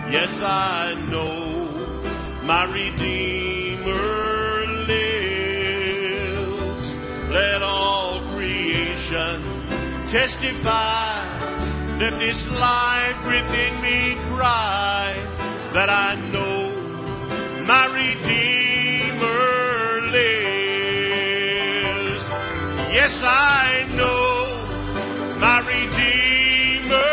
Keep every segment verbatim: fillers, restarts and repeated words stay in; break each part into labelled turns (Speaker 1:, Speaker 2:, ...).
Speaker 1: Yes, I know my Redeemer lives. Let all creation testify. Let this life within me cry that I know my Redeemer lives. Yes, I know my Redeemer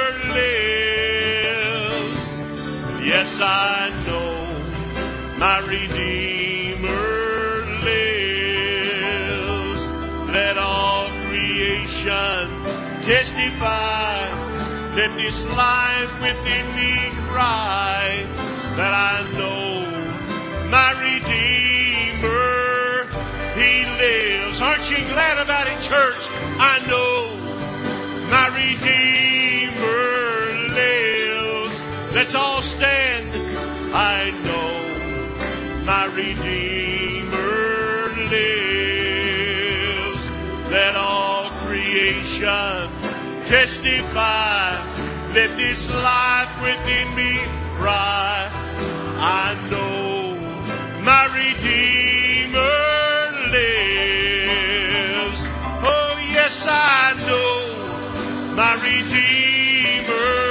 Speaker 1: lives. Yes, I know my Redeemer lives. Let all creation testify. Let this life within me cry that I know my Redeemer, He lives. Aren't you glad about it, church? I know my Redeemer lives. Let's all stand. I know my Redeemer lives. Let all creation testify. Let this life within me cry. I know my Redeemer lives. Oh, yes, I know my Redeemer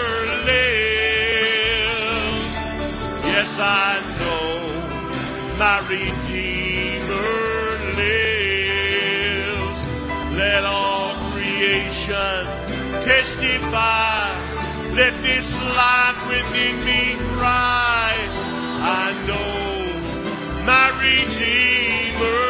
Speaker 1: lives. Yes, I know my Redeemer lives. Let all creation testify. Let this life within me cry. I know my Redeemer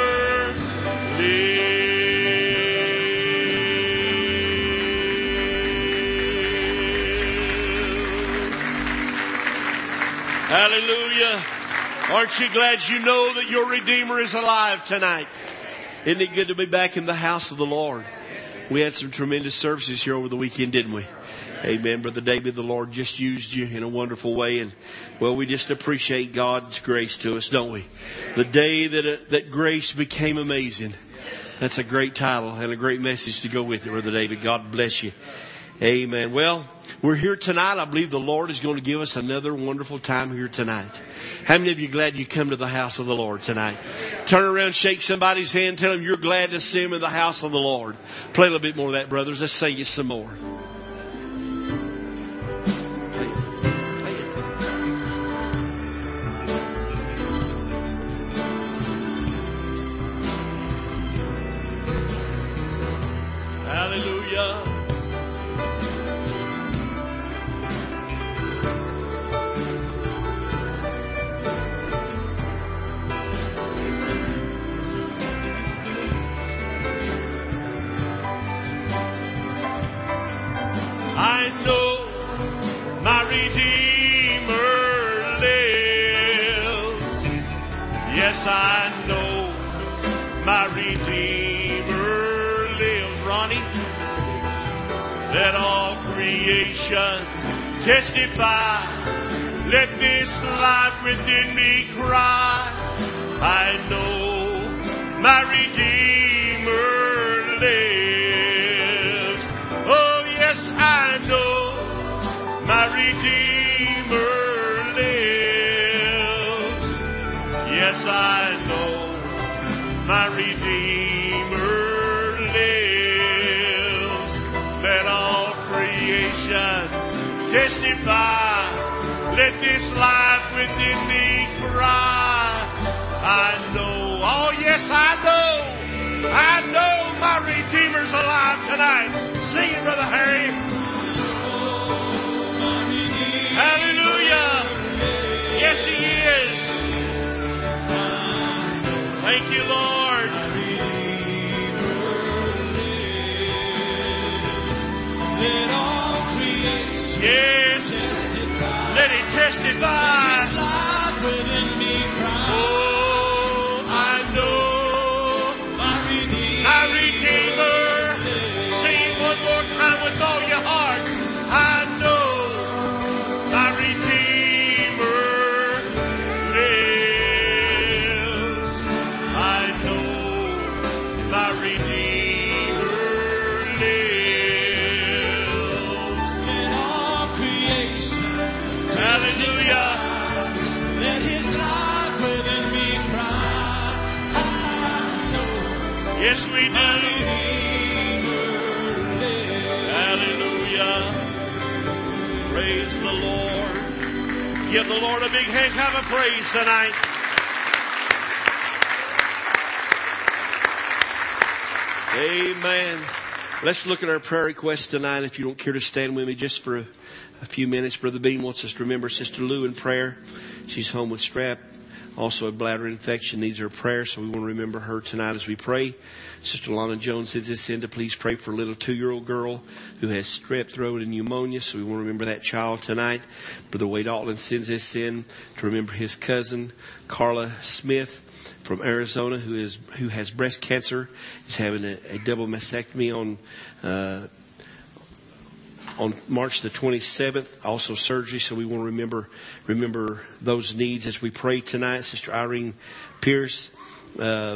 Speaker 1: lives. Hallelujah. Aren't you glad you know that your Redeemer is alive tonight? Isn't it good to be back in the house of the Lord? We had some tremendous services here over the weekend, didn't we? Amen. Brother David, the Lord just used you in a wonderful way. And, well, we just appreciate God's grace to us, don't we? The day that uh, that grace became amazing. That's a great title and a great message to go with it, Brother David. God bless you. Amen. Well, we're here tonight. I believe the Lord is going to give us another wonderful time here tonight. How many of you are glad you come to the house of the Lord tonight? Turn around, shake somebody's hand, tell them you're glad to see them in the house of the Lord. Play a little bit more of that, brothers. Let's sing it some more. Hallelujah. I know my Redeemer lives. Yes, I know my Redeemer lives. Ronnie, let all creation testify. Let this life within me cry. I know my Redeemer lives. Oh, yes, I know my Redeemer lives. Yes, I know my Redeemer lives. Let all creation testify. Let this life within me cry. I know, oh yes, I know. I know my Redeemer's alive tonight. Sing it, Brother Harry. Hallelujah. Yes, He is. Thank you, Lord. Yes. Let it testify. Oh, I know. My Redeemer, sing one more time with all your heart. I know my Redeemer lives. I know my Redeemer lives. In all creation, hallelujah. we do. Hallelujah. Praise the Lord. Give the Lord a big hand clap of praise tonight. Amen. Let's look at our prayer requests tonight. If you don't care to stand with me just for a, a few minutes. Brother Bean wants us to remember Sister Lou in prayer. She's home with strep. Also a bladder infection, needs her prayer. So we want to remember her tonight as we pray. Sister Lana Jones sends this in to please pray for a little two-year-old girl who has strep throat and pneumonia. So we want to remember that child tonight. Brother Wade Altland sends this in to remember his cousin, Carla Smith from Arizona, who is who has breast cancer, is having a, a double mastectomy on uh, on March the twenty-seventh. Also surgery, so we want to remember remember those needs as we pray tonight. Sister Irene Pierce uh,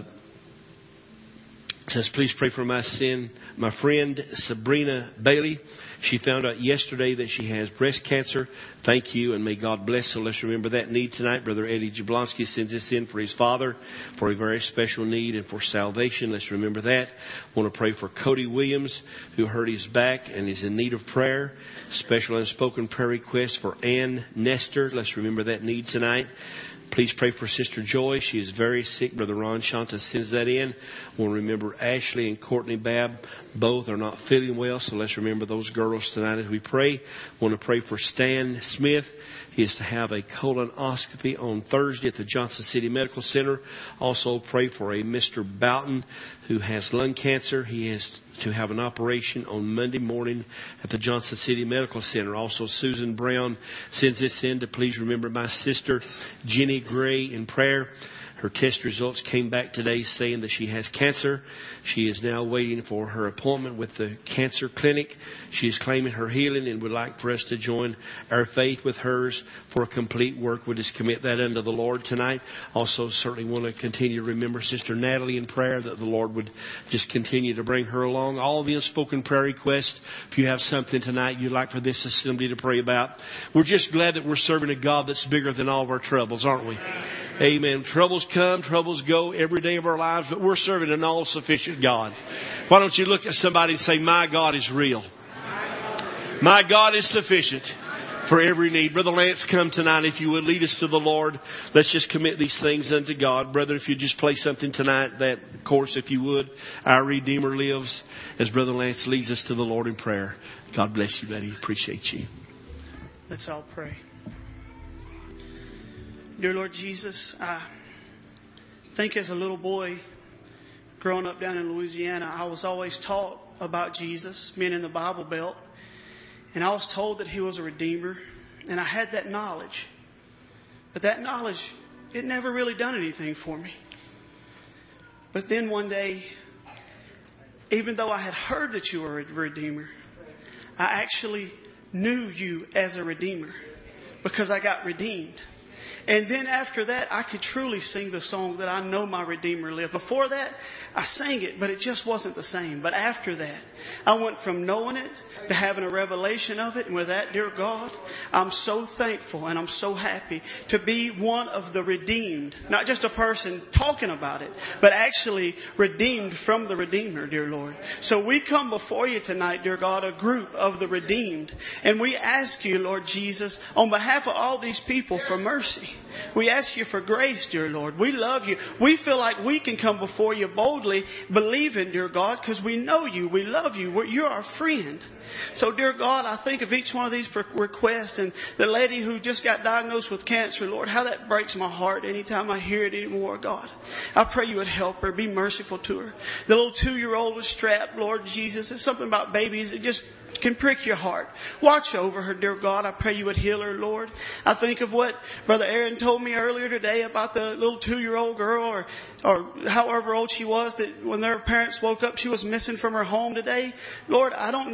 Speaker 1: says, "Please pray for my sin, my friend Sabrina Bailey. She found out yesterday that she has breast cancer. Thank you, and may God bless." So let's remember that need tonight. Brother Eddie Jablonski sends this in for his father for a very special need and for salvation. Let's remember that. Want to pray for Cody Williams, who hurt his back and is in need of prayer. Special unspoken prayer request for Ann Nestor. Let's remember that need tonight. Please pray for Sister Joy. She is very sick. Brother Ron Shanta sends that in. Want to remember Ashley and Courtney Babb. Both are not feeling well, so let's remember those girls tonight as we pray. Want to pray for Stan Smith. He is to have a colonoscopy on Thursday at the Johnson City Medical Center. Also pray for a Mister Boughton who has lung cancer. He is to have an operation on Monday morning at the Johnson City Medical Center. Also Susan Brown sends this in to please remember my sister Jenny Gray in prayer. Her test results came back today saying that she has cancer. She is now waiting for her appointment with the cancer clinic. She is claiming her healing and would like for us to join our faith with hers for a complete work. We'll just commit that unto the Lord tonight. Also certainly want to continue to remember Sister Natalie in prayer, that the Lord would just continue to bring her along. All the unspoken prayer requests. If you have something tonight you'd like for this assembly to pray about, we're just glad that we're serving a God that's bigger than all of our troubles, aren't we? Amen. Troubles come, troubles go every day of our lives, but we're serving an all-sufficient God. Why don't you look at somebody and say, my God is real. My God is sufficient for every need. Brother Lance, come tonight. If you would lead us to the Lord, let's just commit these things unto God. Brother, if you just play something tonight, that course, if you would, Our Redeemer Lives, as Brother Lance leads us to the Lord in prayer. God bless you, buddy. Appreciate you.
Speaker 2: Let's all pray. Dear Lord Jesus, I think as a little boy growing up down in Louisiana, I was always taught about Jesus, being in the Bible Belt. And I was told that He was a Redeemer. And I had that knowledge. But that knowledge, it never really done anything for me. But then one day, even though I had heard that you were a Redeemer, I actually knew you as a Redeemer because I got redeemed. And then after that, I could truly sing the song that I know my Redeemer lived. Before that, I sang it, but it just wasn't the same. But after that, I went from knowing it to having a revelation of it. And with that, dear God, I'm so thankful and I'm so happy to be one of the redeemed. Not just a person talking about it, but actually redeemed from the Redeemer, dear Lord. So we come before you tonight, dear God, a group of the redeemed. And we ask you, Lord Jesus, on behalf of all these people, for mercy. We ask you for grace, dear Lord. We love you. We feel like we can come before you boldly, believing, dear God, because we know you. We love you. You're our friend. So, dear God, I think of each one of these requests, and the lady who just got diagnosed with cancer, Lord, how that breaks my heart anytime I hear it anymore, God. I pray you would help her. Be merciful to her. The little two-year-old was strapped, Lord Jesus. It's something about babies. It just can prick your heart. Watch over her, dear God. I pray you would heal her, Lord. I think of what Brother Aaron told me earlier today about the little two-year-old girl, or, or however old she was, that when their parents woke up, she was missing from her home today. Lord, I don't know the story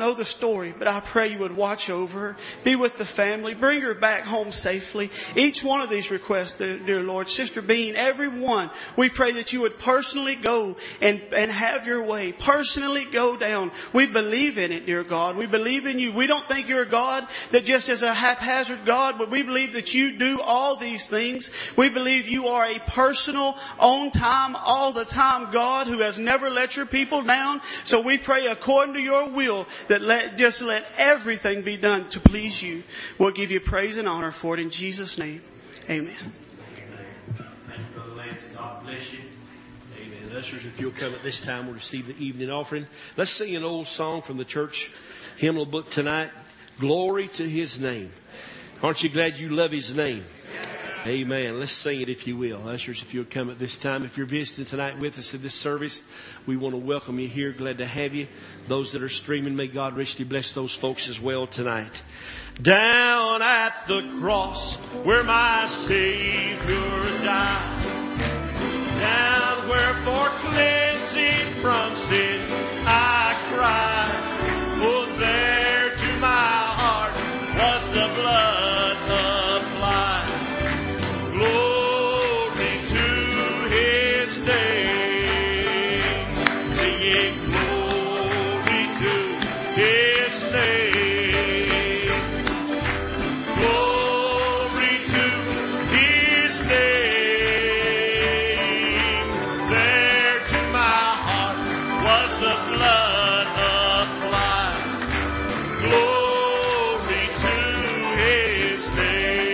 Speaker 2: story, but I pray you would watch over her, be with the family, bring her back home safely. Each one of these requests, dear, dear Lord, Sister Bean, every one, we pray that you would personally go and, and have your way, personally go down. We believe in it, dear God. We believe in you. We don't think you're a God that just is a haphazard God, but we believe that you do all these things. We believe you are a personal, on time, all the time God who has never let your people down. So we pray according to your will that let, just let everything be done to please you. We'll give you praise and honor for it in Jesus' name. Amen.
Speaker 1: Thank you, Brother Lance. God bless you. Amen. Ushers, if you'll come at this time, we'll receive the evening offering. Let's sing an old song from the church hymnal book tonight. Glory to His name. Aren't you glad you love His name? Amen. Let's sing it if you will. Ushers, if you'll come at this time. If you're visiting tonight with us in this service, we want to welcome you here. Glad to have you. Those that are streaming, may God richly bless those folks as well tonight. Down at the cross where my Savior died, down where for cleansing from sin I cried, oh, there to my heart was the blood applied. Glory to His name, singing glory to His name, glory to His name. There to my heart was the blood applied. Glory to His name.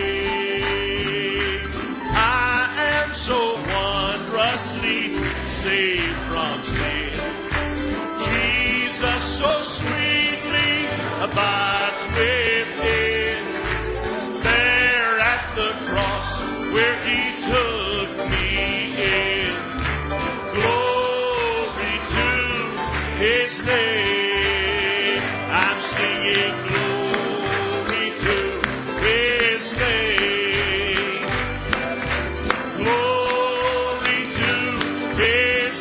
Speaker 1: So wondrously saved from sin, Jesus so sweetly abides within. There at the cross where He took me in, glory to His name. I'm singing glory to His name. Glory to His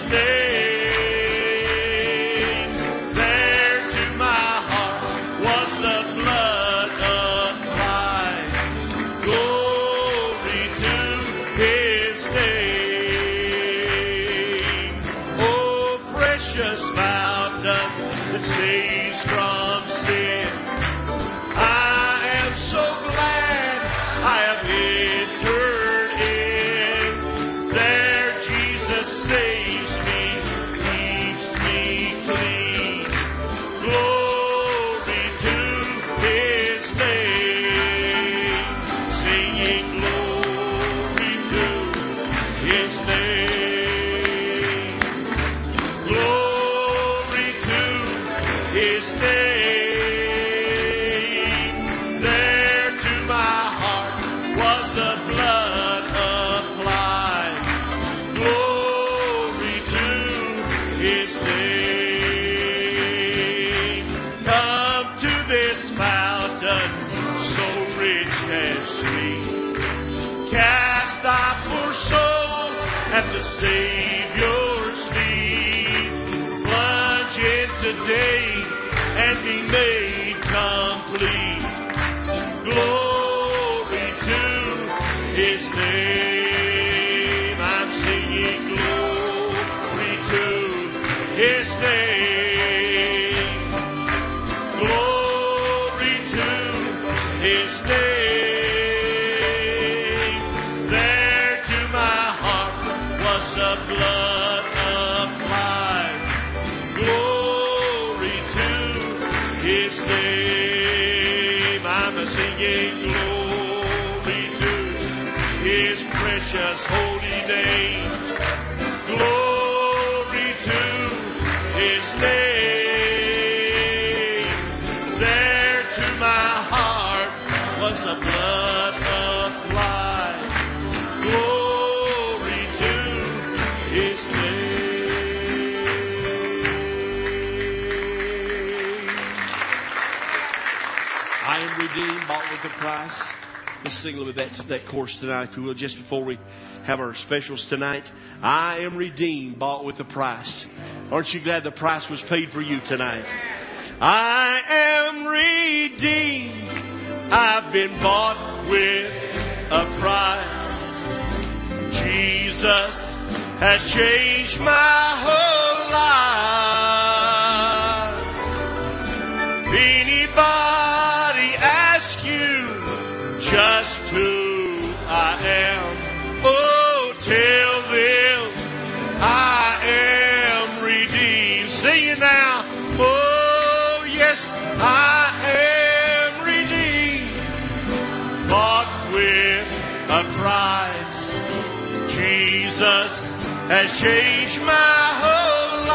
Speaker 1: name. There to my heart was the blood applied. Glory to His name. Oh, precious fountain that saves from sin, I am so glad I have entered in. There Jesus saves me, keeps me clean. Glory to His name, singing glory to His name, glory to His name. There to my heart was the blood applied. Glory to His name. Come to this fountain so rich and sweet. Cast thy poor soul at the Savior's feet. Plunge in today and be made complete. Glory to His name. I'm singing glory to His name. Glory to His name. There to my heart was the blood applied. Glory to His name. I'm singing glory to His precious holy name. Glory to His name. There to my heart was the blood applied. Glory to His name. I am redeemed, bought with a price. Let's sing a little bit of that, that chorus tonight, if we will, just before we have our specials tonight. I am redeemed, bought with a price. Aren't you glad the price was paid for you tonight? I am redeemed. I've been bought with a price. Jesus has changed my whole life. Anybody ask you just who I am? Oh, tell them I am redeemed. Sing it now. Oh, yes, I am redeemed. Bought with a price. Jesus has changed my whole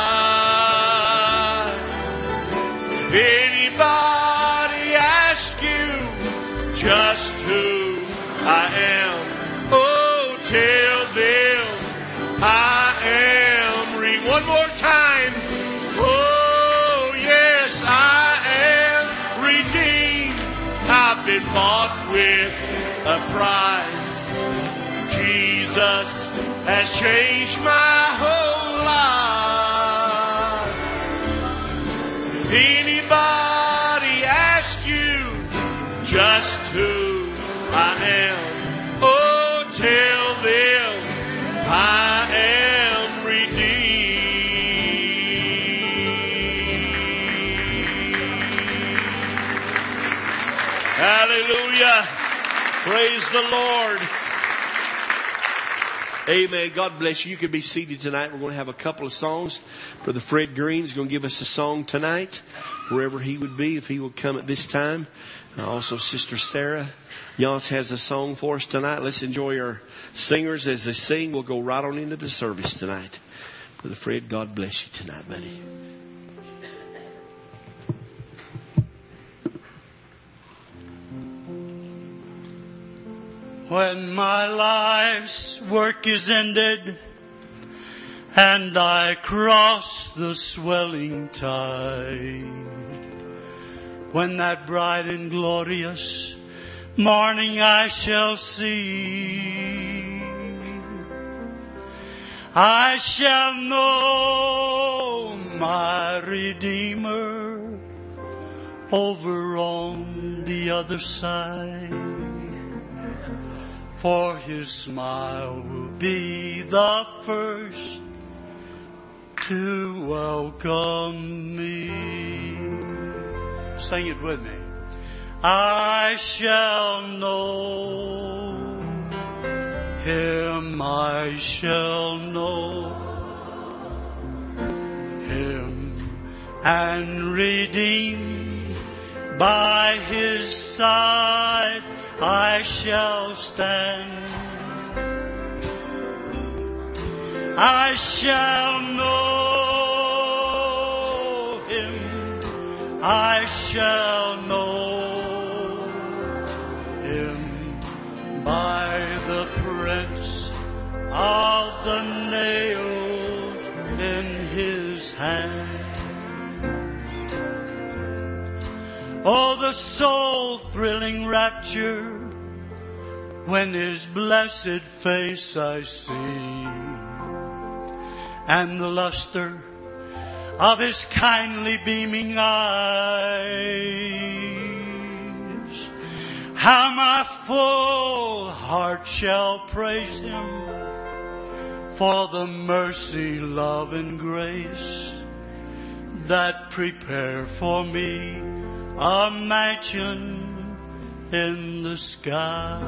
Speaker 1: life. Anybody ask you just who I am? Oh, tell them I am re. One more time. Oh, yes, I am redeemed. I've been bought with a price. Jesus has changed my whole life. Anybody ask you just who I am? Oh, tell them I am redeemed. Hallelujah. Praise the Lord. Amen. God bless you. You can be seated tonight. We're going to have a couple of songs. Brother Fred Green is going to give us a song tonight, wherever he would be, if he will come at this time. Also, Sister Sarah Yance has a song for us tonight. Let's enjoy our singers as they sing. We'll go right on into the service tonight. Brother Fred, God bless you tonight, buddy.
Speaker 3: When my life's work is ended and I cross the swelling tide, when that bright and glorious morning I shall see, I shall know my Redeemer over on the other side. For His smile will be the first to welcome me. Sing it with me. I shall know Him, I shall know Him, and redeemed by His side I shall stand. I shall know Him, I shall know Him by the prints of the nails in His hand. Oh, the soul-thrilling rapture when His blessed face I see, and the luster of His kindly beaming eyes. How my full heart shall praise Him for the mercy, love, and grace that prepare for me a mansion in the sky.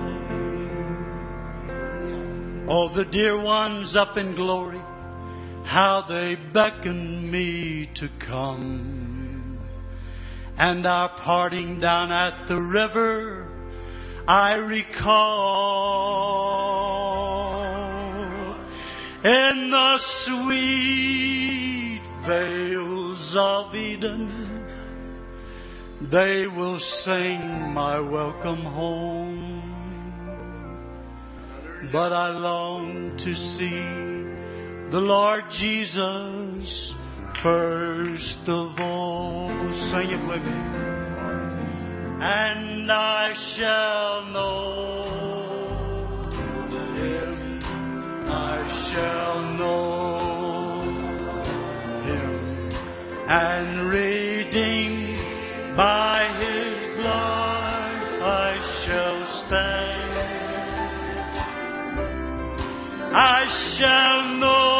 Speaker 3: Oh, the dear ones up in glory, how they beckon me to come. And our parting down at the river I recall. In the sweet vales of Eden they will sing my welcome home. But I long to see the Lord Jesus first of all. Sing it with me. And I shall know Him, I shall know Him and redeemed by His blood I shall stand. I shall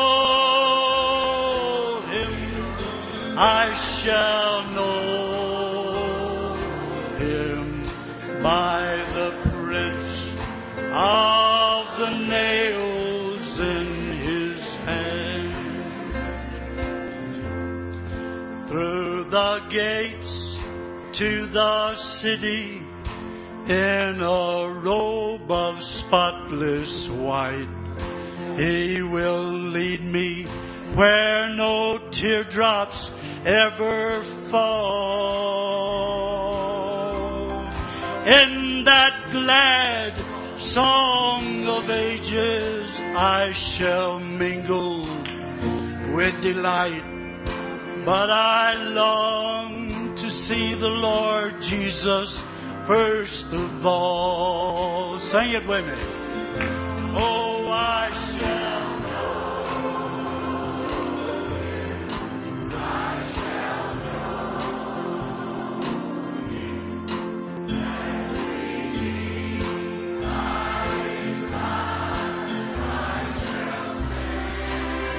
Speaker 3: know Him, I shall know Him by the prints of the nails in His hand. Through the gates to the city in a robe of spotless white, He will lead me where no teardrops ever fall. In that glad song of ages I shall mingle with delight, but I long to see the Lord Jesus first of all. Sing it with me. Oh, I shall know, I shall know Him as redeemed by His Son, I shall stand.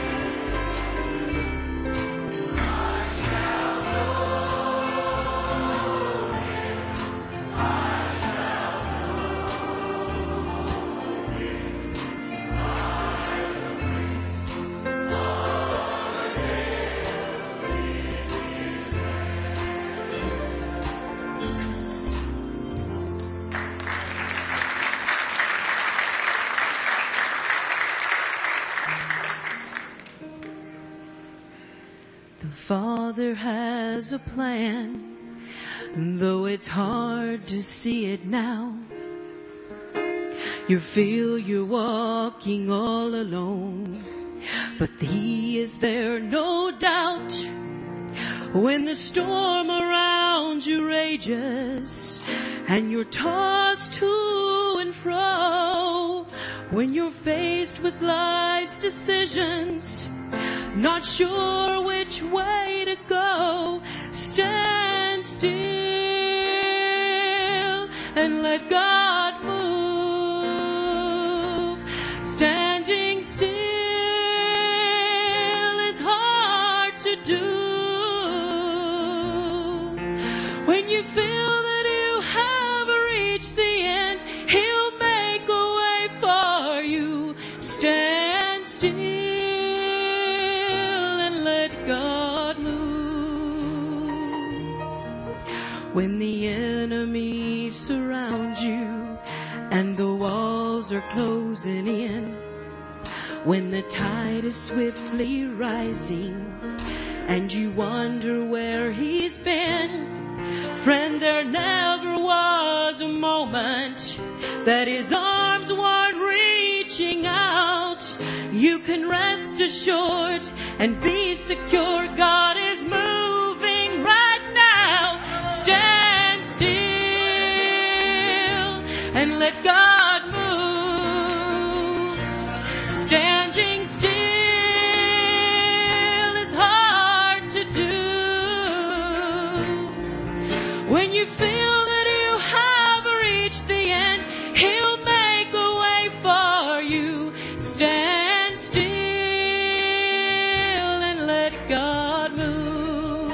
Speaker 3: I shall know Him, I shall
Speaker 4: The Father has a plan, though it's hard to see it now. You feel you're walking all alone, but He is there, no doubt. When the storm around you rages and you're tossed to and fro, when you're faced with life's decisions, not sure which way to go, stand still and let God move. Standing still is hard to do. When you feel that you have reached the end, He'll make a way for you. Stand still and let God move. When the enemy surrounds you and the walls are closing in, when the tide is swiftly rising and you wonder where He's been, friend, there never was a moment that His arms weren't reaching out. You can rest assured and be secure. God is moving right now. Stand still and let God move. Standing still is hard to do. When you feel that you have reached the end, He'll make a way for you. Stand still and let God move.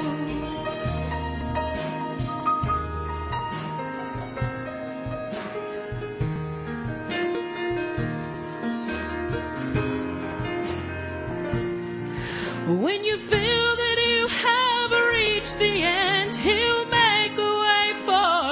Speaker 4: When you feel that you have reached the end, He'll make a way for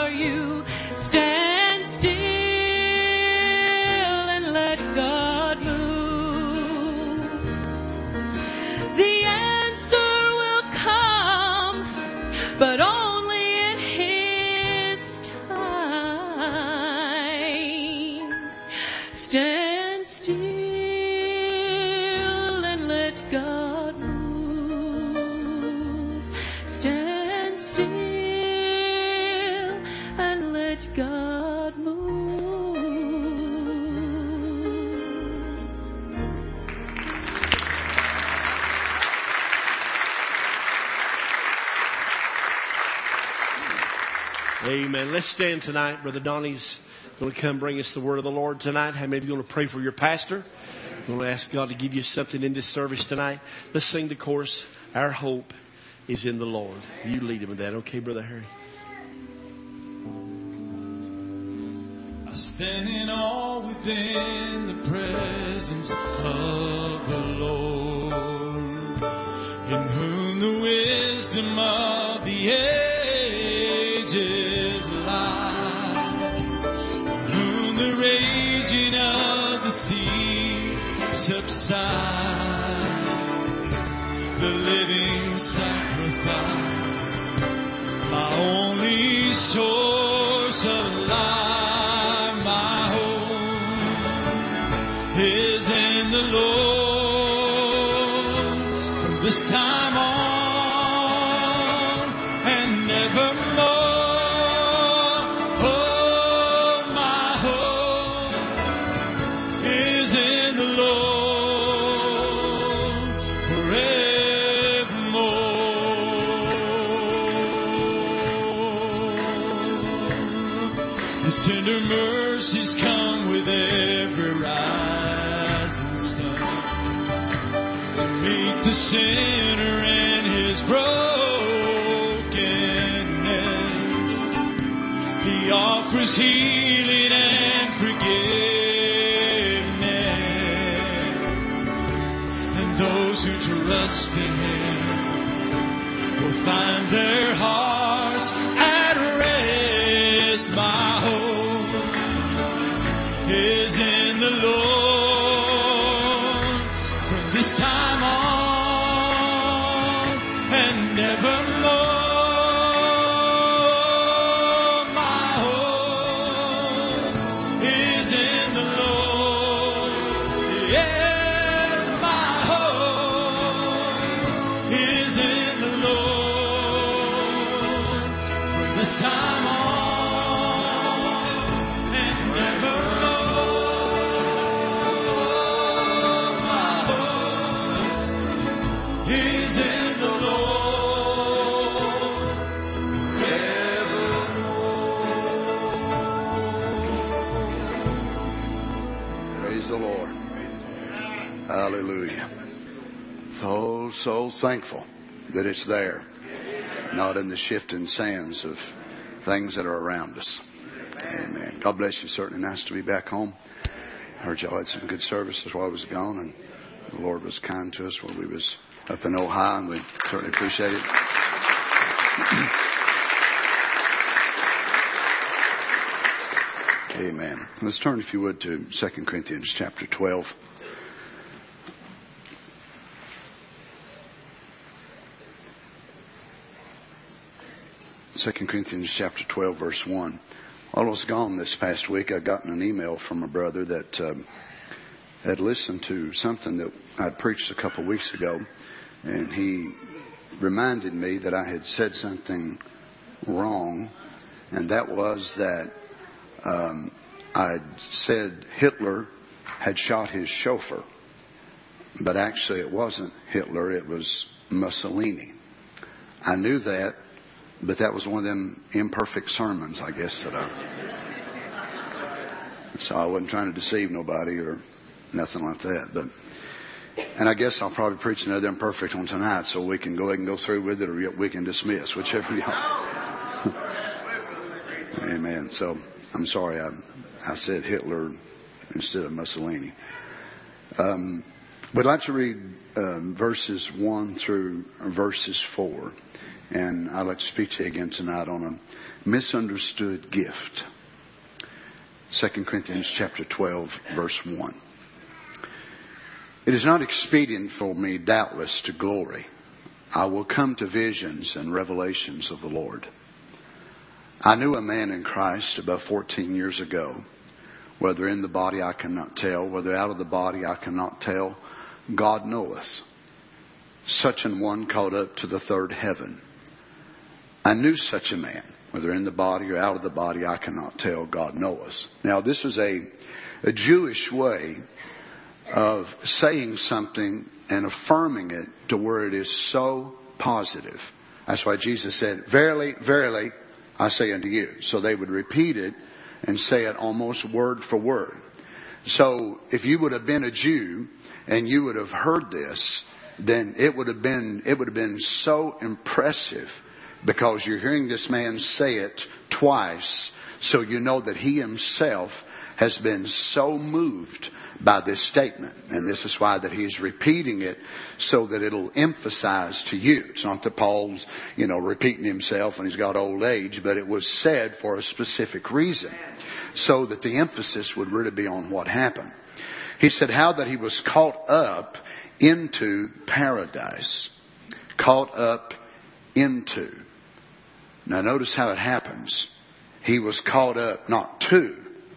Speaker 1: Amen. Let's stand tonight. Brother Donnie's going to come bring us the word of the Lord tonight. How many of you want to pray for your pastor? You want to ask God to give you something in this service tonight? Let's sing the chorus. Our hope is in the Lord. You lead him with that. Okay, Brother Harry?
Speaker 5: I stand in awe within the presence of the Lord, in whom the wisdom of the ages lies, in whom the raging of the sea subsides, the living sacrifice, my only source of life. Is in the Lord from this time on and nevermore. Oh, my hope is in the Lord forevermore. His tender mercies come with every rise. Son, to meet the sinner and his brokenness, he offers healing and forgiveness, and those who trust in him will find their hearts at rest. My hope is in the Lord. This time on and nevermore, my hope is in the Lord. Yes, my hope is in the Lord. From this time on and nevermore. Is in the Lord forevermore.
Speaker 6: Praise the Lord. Hallelujah. So, so thankful that it's there, not in the shifting sands of things that are around us. Amen. God bless you. Certainly nice to be back home. I heard y'all had some good services while I was gone, and the Lord was kind to us while we was up in Ohio, and we certainly appreciate it. Amen. Let's turn, if you would, to Second Corinthians chapter twelve. Second Corinthians chapter twelve, verse one. While I was gone this past week, I got an email from a brother that um, had listened to something that I'd preached a couple of weeks ago. And he reminded me that I had said something wrong, and that was that um, I'd said Hitler had shot his chauffeur. But actually it wasn't Hitler, it was Mussolini. I knew that, but that was one of them imperfect sermons, I guess, that I... So I wasn't trying to deceive nobody or nothing like that, but... And I guess I'll probably preach another imperfect one tonight, so we can go ahead and go through with it, or we can dismiss, whichever y'all. Amen. So I'm sorry I, I said Hitler instead of Mussolini. Um, we'd like to read um, verses one through verses four, and I'd like to speak to you again tonight on a misunderstood gift. Second Corinthians chapter twelve, verse one. It is not expedient for me, doubtless, to glory. I will come to visions and revelations of the Lord. I knew a man in Christ about fourteen years ago. Whether in the body I cannot tell, whether out of the body I cannot tell. God knoweth. Such an one caught up to the third heaven. I knew such a man. Whether in the body or out of the body I cannot tell. God knoweth. Now this is a, a Jewish way of saying something and affirming it to where it is so positive. That's why Jesus said, verily, verily, I say unto you. So they would repeat it and say it almost word for word. So if you would have been a Jew and you would have heard this, then it would have been, it would have been so impressive, because you're hearing this man say it twice. So you know that he himself has been so moved by this statement. And this is why that he's repeating it, so that it'll emphasize to you. It's not that Paul's, you know, repeating himself and he's got old age, but it was said for a specific reason, so that the emphasis would really be on what happened. He said how that he was caught up into paradise. Caught up into. Now notice how it happens. He was caught up not to,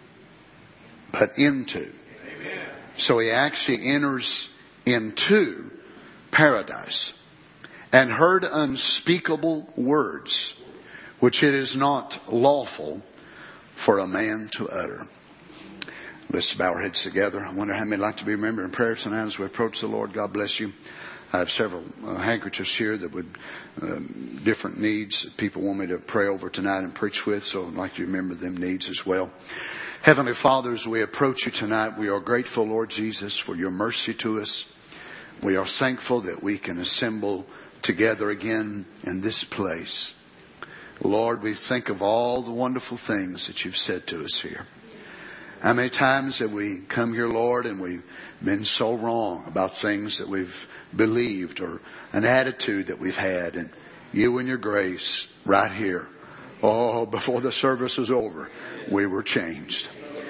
Speaker 6: but into. Amen. So he actually enters into paradise, and heard unspeakable words, which it is not lawful for a man to utter. Let's bow our heads together. I wonder how many would like to be remembered in prayer tonight as we approach the Lord. God bless you. I have several uh, handkerchiefs here that would, um, different needs that people want me to pray over tonight and preach with. So I'd like to remember them needs as well. Heavenly Father, as we approach you tonight, we are grateful, Lord Jesus, for your mercy to us. We are thankful that we can assemble together again in this place. Lord, we think of all the wonderful things that you've said to us here. How many times have we come here, Lord, and we've been so wrong about things that we've believed, or an attitude that we've had, and you in your grace right here, oh, before the service was over, we were changed.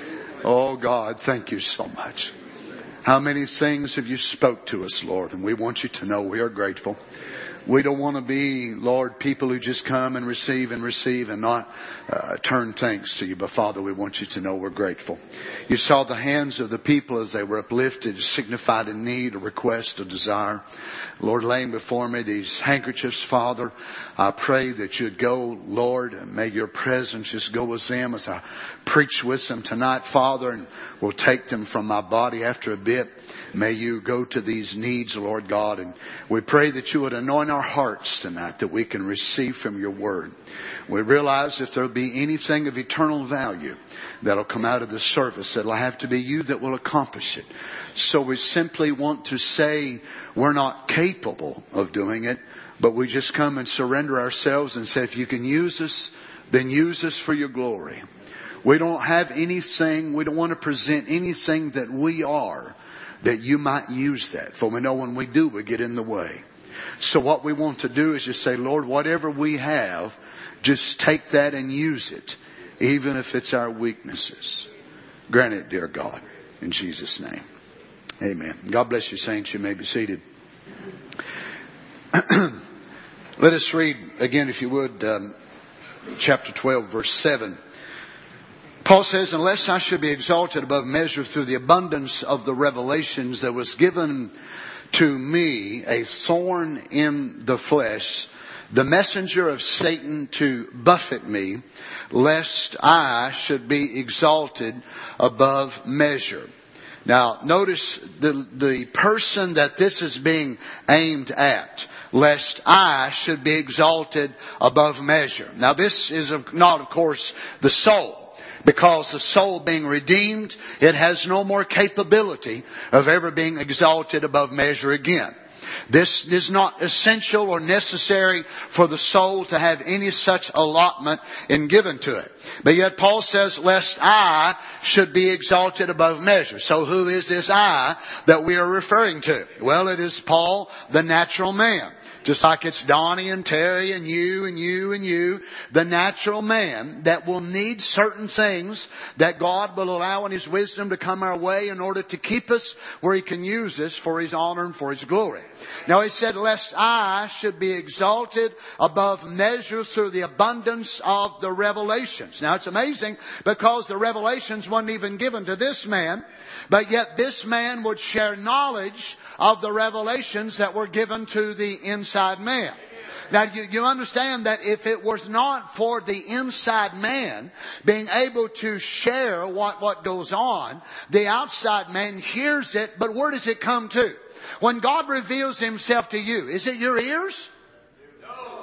Speaker 6: Oh God, thank you so much. How many things have you spoke to us, Lord, and we want you to know we are grateful. We don't want to be, Lord, people who just come and receive and receive and not uh, turn thanks to you. But Father, we want you to know we're grateful. You saw the hands of the people as they were uplifted, signified a need, a request, a desire. Lord, laying before me these handkerchiefs, Father, I pray that you'd go, Lord, and may your presence just go with them as I preach with them tonight, Father, and we'll take them from my body after a bit. May you go to these needs, Lord God, and we pray that you would anoint our hearts tonight, that we can receive from your word. We realize if there'll be anything of eternal value that'll come out of the service, it'll have to be you that will accomplish it. So we simply want to say we're not capable of doing it, but we just come and surrender ourselves and say, if you can use us, then use us for your glory. We don't have anything, we don't want to present anything that we are, that you might use that. For we know when we do, we get in the way. So what we want to do is just say, Lord, whatever we have, just take that and use it, even if it's our weaknesses. Grant it, dear God, in Jesus' name. Amen. God bless you, saints. You may be seated. Let us read again, if you would, um, chapter twelve, verse seven. Paul says, unless I should be exalted above measure through the abundance of the revelations, there was given to me a thorn in the flesh, the messenger of Satan to buffet me, lest I should be exalted above measure. Now, notice the, the person that this is being aimed at. Lest I should be exalted above measure. Now, this is not, of course, the soul. Because the soul being redeemed, it has no more capability of ever being exalted above measure again. This is not essential or necessary for the soul to have any such allotment in given to it. But yet Paul says, lest I should be exalted above measure. So who is this I that we are referring to? Well, it is Paul, the natural man. Just like it's Donnie and Terry and you and you and you, the natural man that will need certain things that God will allow in His wisdom to come our way in order to keep us where He can use us for His honor and for His glory. Now He said, lest I should be exalted above measure through the abundance of the revelations. Now it's amazing because the revelations weren't even given to this man, but yet this man would share knowledge of the revelations that were given to the inside man. Now you, you understand that if it was not for the inside man being able to share what, what goes on, the outside man hears it, but where does it come to? When God reveals Himself to you, is it your ears? No.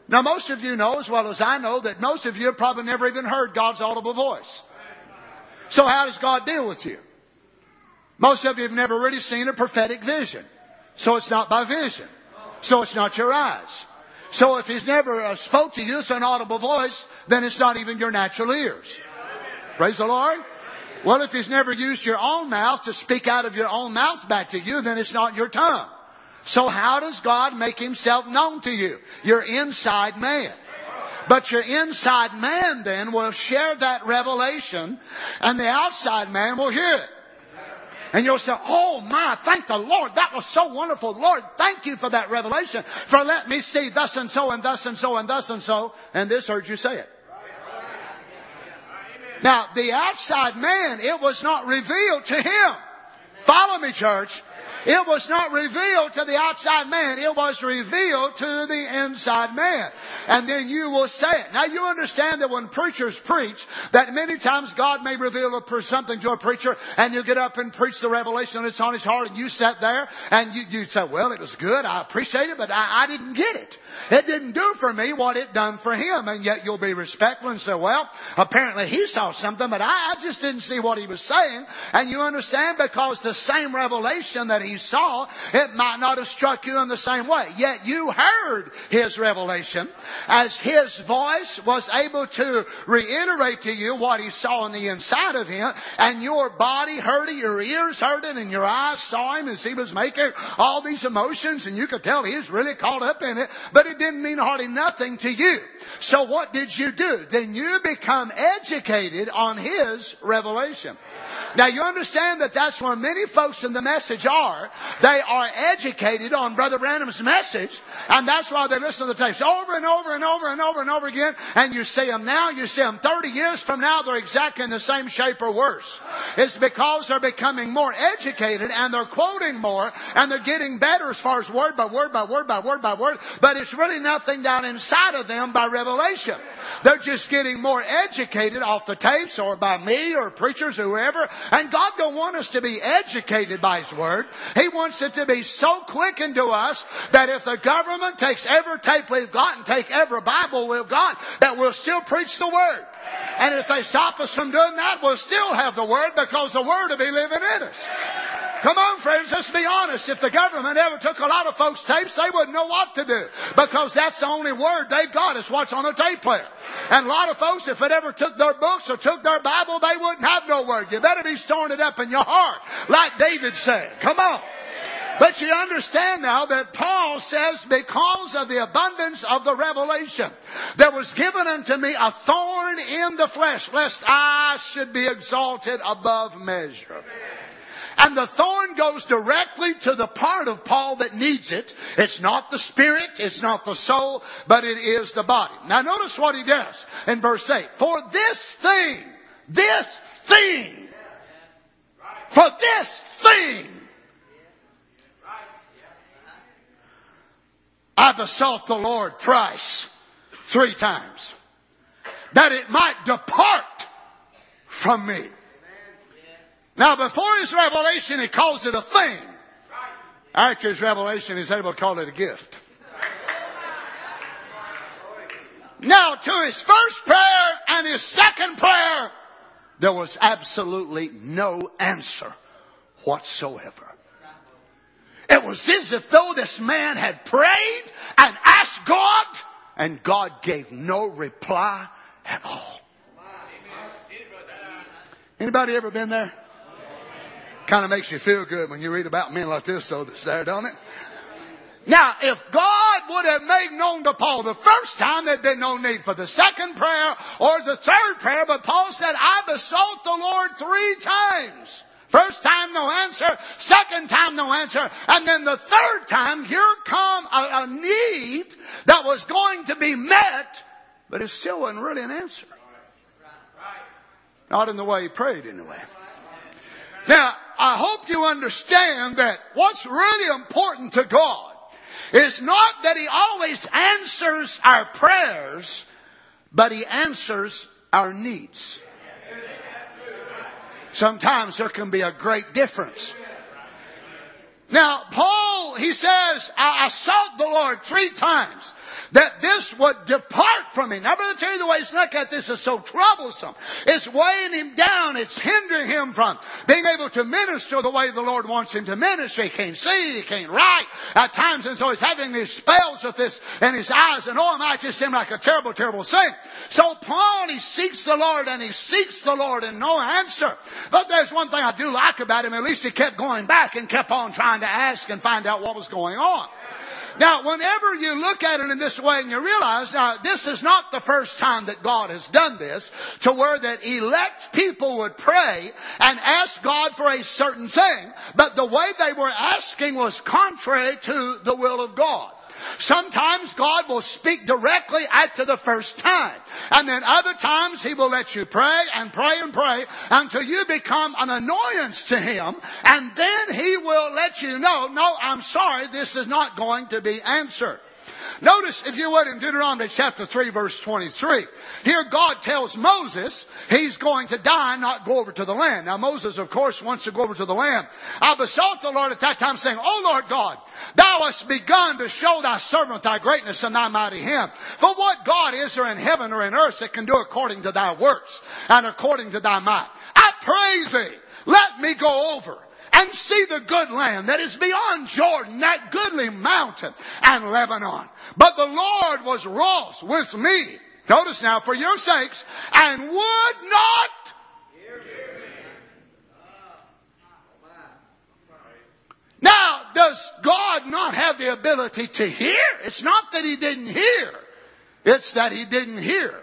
Speaker 6: Now, most of you know, as well as I know, that most of you have probably never even heard God's audible voice. So how does God deal with you? Most of you have never really seen a prophetic vision. So it's not by vision. So it's not your eyes. So if He's never uh, spoke to you, it's an audible voice, then it's not even your natural ears. Praise the Lord. Well, if He's never used your own mouth to speak out of your own mouth back to you, then it's not your tongue. So how does God make Himself known to you? Your inside man. But your inside man then will share that revelation, and the outside man will hear it. And you'll say, oh my, thank the Lord. That was so wonderful. Lord, thank you for that revelation. For let me see thus and so and thus and so and thus and so. And this heard you say it. Now, the outside man, it was not revealed to him. Follow me, church. It was not revealed to the outside man. It was revealed to the inside man. And then you will say it. Now you understand that when preachers preach, that many times God may reveal a, something to a preacher, and you get up and preach the revelation that's on his heart, and you sat there and you, you say, well, it was good. I appreciate it, but I, I didn't get it. It didn't do for me what it done for him. And yet you'll be respectful and say, well, apparently he saw something, but I, I just didn't see what he was saying. And you understand, because the same revelation that he saw, it might not have struck you in the same way. Yet you heard his revelation, as his voice was able to reiterate to you what he saw on the inside of him, and your body heard it, your ears heard it, and your eyes saw him as he was making all these emotions, and you could tell he was really caught up in it, but it didn't mean hardly nothing to you. So what did you do? Then you become educated on his revelation. Now you understand that that's where many folks in the message are. They are educated on Brother Branham's message, and that's why they listen to the tapes over and over and over and over and over again. And you see them now, you see them thirty years from now, they're exactly in the same shape or worse. It's because they're becoming more educated, and they're quoting more, and they're getting better as far as word by word by word by word by word. But it's really nothing down inside of them by revelation. They're just getting more educated off the tapes or by me or preachers or whoever. And God don't want us to be educated by His Word. He wants it to be so quickened to us that if the government takes every tape we've got and take every Bible we've got, that we'll still preach the Word. And if they stop us from doing that, we'll still have the Word, because the Word will be living in us. Come on, friends, let's be honest. If the government ever took a lot of folks' tapes, they wouldn't know what to do, because that's the only word they've got is what's on a tape player. And a lot of folks, if it ever took their books or took their Bible, they wouldn't have no word. You better be storing it up in your heart, like David said. Come on. But you understand now that Paul says, because of the abundance of the revelation, there was given unto me a thorn in the flesh, lest I should be exalted above measure. And the thorn goes directly to the part of Paul that needs it. It's not the spirit, it's not the soul, but it is the body. Now notice what he does in verse eight. For this thing, this thing, for this thing, I besought the Lord thrice, three times, that it might depart from me. Now, before his revelation, he calls it a thing. After his revelation, he's able to call it a gift. Now, to his first prayer and his second prayer, there was absolutely no answer whatsoever. It was as if though this man had prayed and asked God, and God gave no reply at all. Anybody ever been there? Kind of makes you feel good when you read about men like this, though, that's there, don't it? Now, if God would have made known to Paul the first time, there'd been no need for the second prayer or the third prayer. But Paul said, I besought the Lord three times. First time, no answer. Second time, no answer. And then the third time, here come a, a need that was going to be met, but it still wasn't really an answer. Not in the way he prayed, anyway. Now, I hope you understand that what's really important to God is not that He always answers our prayers, but He answers our needs. Sometimes there can be a great difference. Now, Paul, he says, I, I sought the Lord three times. that this would depart from him. Now, I'm going to tell you the way he's looking at this is so troublesome. It's weighing him down. It's hindering him from being able to minister the way the Lord wants him to minister. He can't see. He can't write at times. And so he's having these spells with this in his eyes. And oh, it might just seem like a terrible, terrible thing. So Paul, he seeks the Lord and he seeks the Lord and no answer. But there's one thing I do like about him. At least he kept going back and kept on trying to ask and find out what was going on. Now, whenever you look at it in this way and you realize, now, this is not the first time that God has done this, to where that elect people would pray and ask God for a certain thing, but the way they were asking was contrary to the will of God. Sometimes God will speak directly after the first time. And then other times He will let you pray and pray and pray until you become an annoyance to Him. And then He will let you know, no, I'm sorry, this is not going to be answered. Notice, if you would, in Deuteronomy chapter three, verse twenty-three. Here God tells Moses he's going to die and not go over to the land. Now Moses, of course, wants to go over to the land. I besought the Lord at that time, saying, O Lord God, Thou hast begun to show Thy servant Thy greatness and Thy mighty hand. For what God is there in heaven or in earth that can do according to Thy works and according to Thy might? I praise Thee, let me go over and see the good land that is beyond Jordan, that goodly mountain and Lebanon. But the Lord was wroth with me, notice now, for your sakes, and would not hear me. Now, does God not have the ability to hear? It's not that He didn't hear. It's that He didn't hear.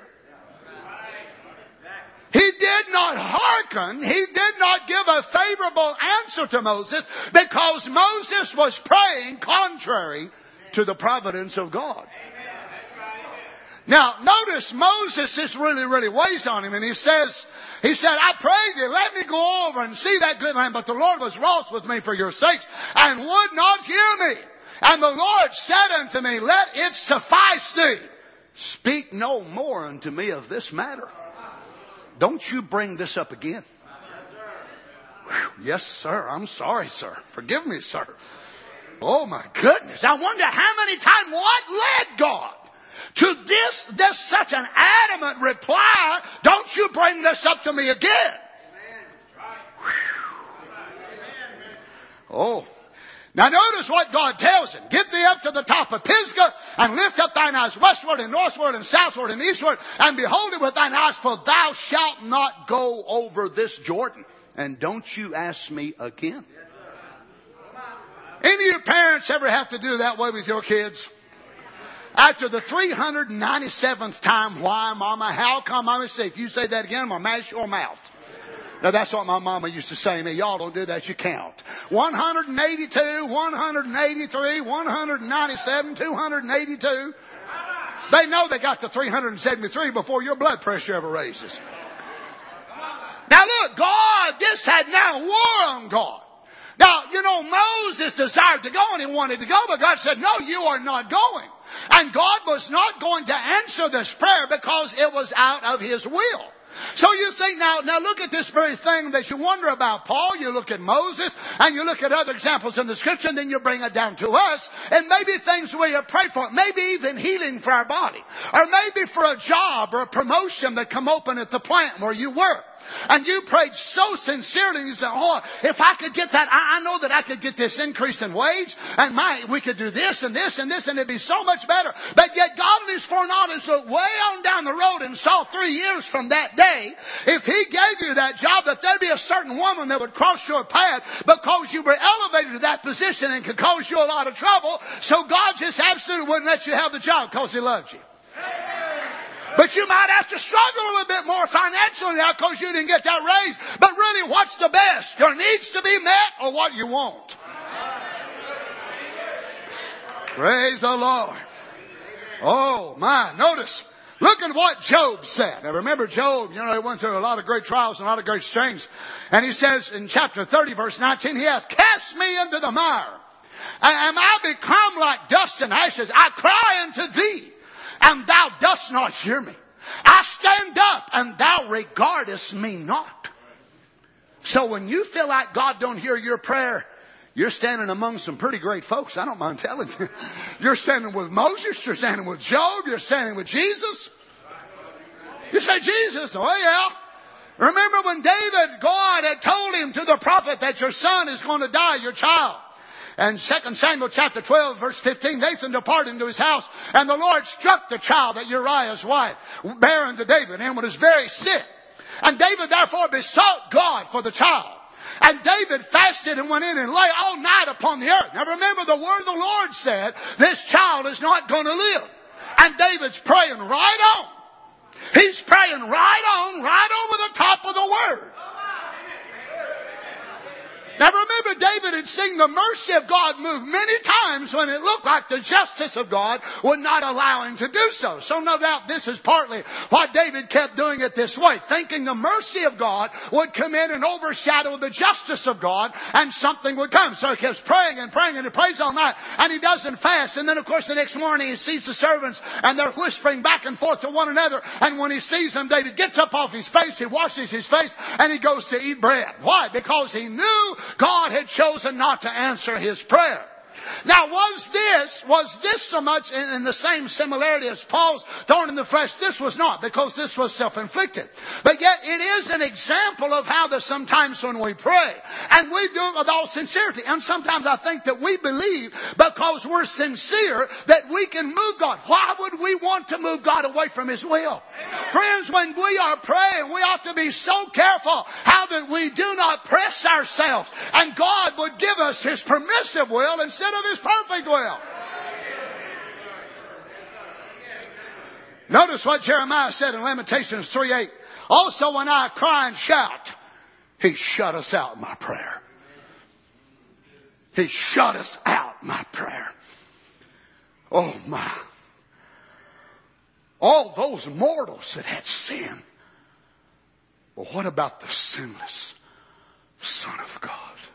Speaker 6: He did not hearken. He did not give a favorable answer to Moses because Moses was praying contrary to the providence of God. Now, notice Moses is really, really weighs on him, and he says, he said, I pray thee, let me go over and see that good land, but the Lord was wroth with me for your sakes, and would not hear me. And the Lord said unto me, let it suffice thee. Speak no more unto me of this matter. Don't you bring this up again. Whew, yes, sir. I'm sorry, sir. Forgive me, sir. Oh, my goodness. I wonder how many times what led God to this, this such an adamant reply, don't you bring this up to me again. Oh. Now notice what God tells him. Get thee up to the top of Pisgah and lift up thine eyes westward and northward and southward and eastward and behold it with thine eyes, for thou shalt not go over this Jordan. And don't you ask me again. Any of your parents ever have to do that way with your kids? After the three hundred ninety-seventh time, why, Mama, how come? Mama say, if you say that again, I'm going to mash your mouth. Now that's what my mama used to say to me. Y'all don't do that, you count. one hundred eighty-two, one hundred eighty-three, one hundred ninety-seven, two hundred eighty-two. They know they got to three hundred seventy-three before your blood pressure ever raises. Now look, God, this had now war on God. Now, you know, Moses desired to go and he wanted to go, but God said, no, you are not going. And God was not going to answer this prayer because it was out of His will. So you think now, now look at this very thing that you wonder about, Paul. You look at Moses and you look at other examples in the scripture and then you bring it down to us. And maybe things we have prayed for, maybe even healing for our body. Or maybe for a job or a promotion that come open at the plant where you work. And you prayed so sincerely, you said, oh, if I could get that, I, I know that I could get this increase in wage, and my, we could do this and this and this, and it'd be so much better. But yet God in His foreknowledge looked way on down the road and saw three years from that day, if He gave you that job, that there'd be a certain woman that would cross your path because you were elevated to that position and could cause you a lot of trouble. So God just absolutely wouldn't let you have the job because He loved you. But you might have to struggle a little bit more financially now because you didn't get that raise. But really, what's the best? Your needs to be met or what you want? Praise the Lord. Oh, my. Notice. Look at what Job said. Now remember Job, you know, he went through a lot of great trials and a lot of great strains. And he says in chapter thirty, verse nineteen, he has cast me into the mire. And I become like dust and ashes. I cry unto thee, and thou dost not hear me. I stand up, and thou regardest me not. So when you feel like God don't hear your prayer, You're standing among some pretty great folks. I don't mind telling you. You're standing with Moses. You're standing with Job. You're standing with Jesus. You say, Jesus? Oh, yeah. Remember when David, God had told him to the prophet that your son is going to die, your child. And Second Samuel chapter twelve, verse fifteen, Nathan departed into his house, and the Lord struck the child that Uriah's wife bare unto David, and was very sick. And David therefore besought God for the child. And David fasted and went in and lay all night upon the earth. Now remember, the word of the Lord said, this child is not going to live. And David's praying right on. He's praying right on, right over the top of the word. Now remember, David had seen the mercy of God move many times when it looked like the justice of God would not allow him to do so. So no doubt this is partly why David kept doing it this way, thinking the mercy of God would come in and overshadow the justice of God and something would come. So he keeps praying and praying and he prays all night and he doesn't fast. And then of course the next morning he sees the servants and they're whispering back and forth to one another. And when he sees them, David gets up off his face, he washes his face and he goes to eat bread. Why? Because he knew God had chosen not to answer his prayer. Now was this, was this so much in, in the same similarity as Paul's thorn in the flesh? This was not, because this was self-inflicted. But yet it is an example of how that sometimes when we pray, and we do it with all sincerity, and sometimes I think that we believe because we're sincere that we can move God. Why would we want to move God away from His will? Friends, when we are praying, we ought to be so careful how that we do not press ourselves, and God would give us His permissive will instead of His perfect will. Notice what Jeremiah said in Lamentations three eight. Also when I cry and shout, He shut us out my prayer. He shut us out my prayer. Oh my. All those mortals that had sin. But what about the sinless Son of God?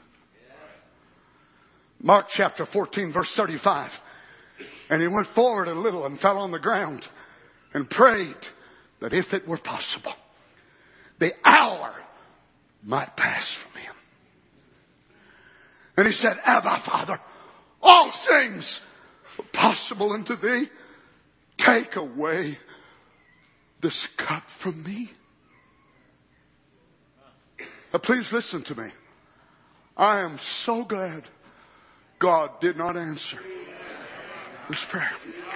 Speaker 6: Mark chapter fourteen verse thirty-five. And he went forward a little and fell on the ground and prayed that if it were possible, the hour might pass from him. And he said, Abba, Father, all things are possible unto thee. Take away this cup from me. Now please listen to me. I am so glad God did not answer this prayer.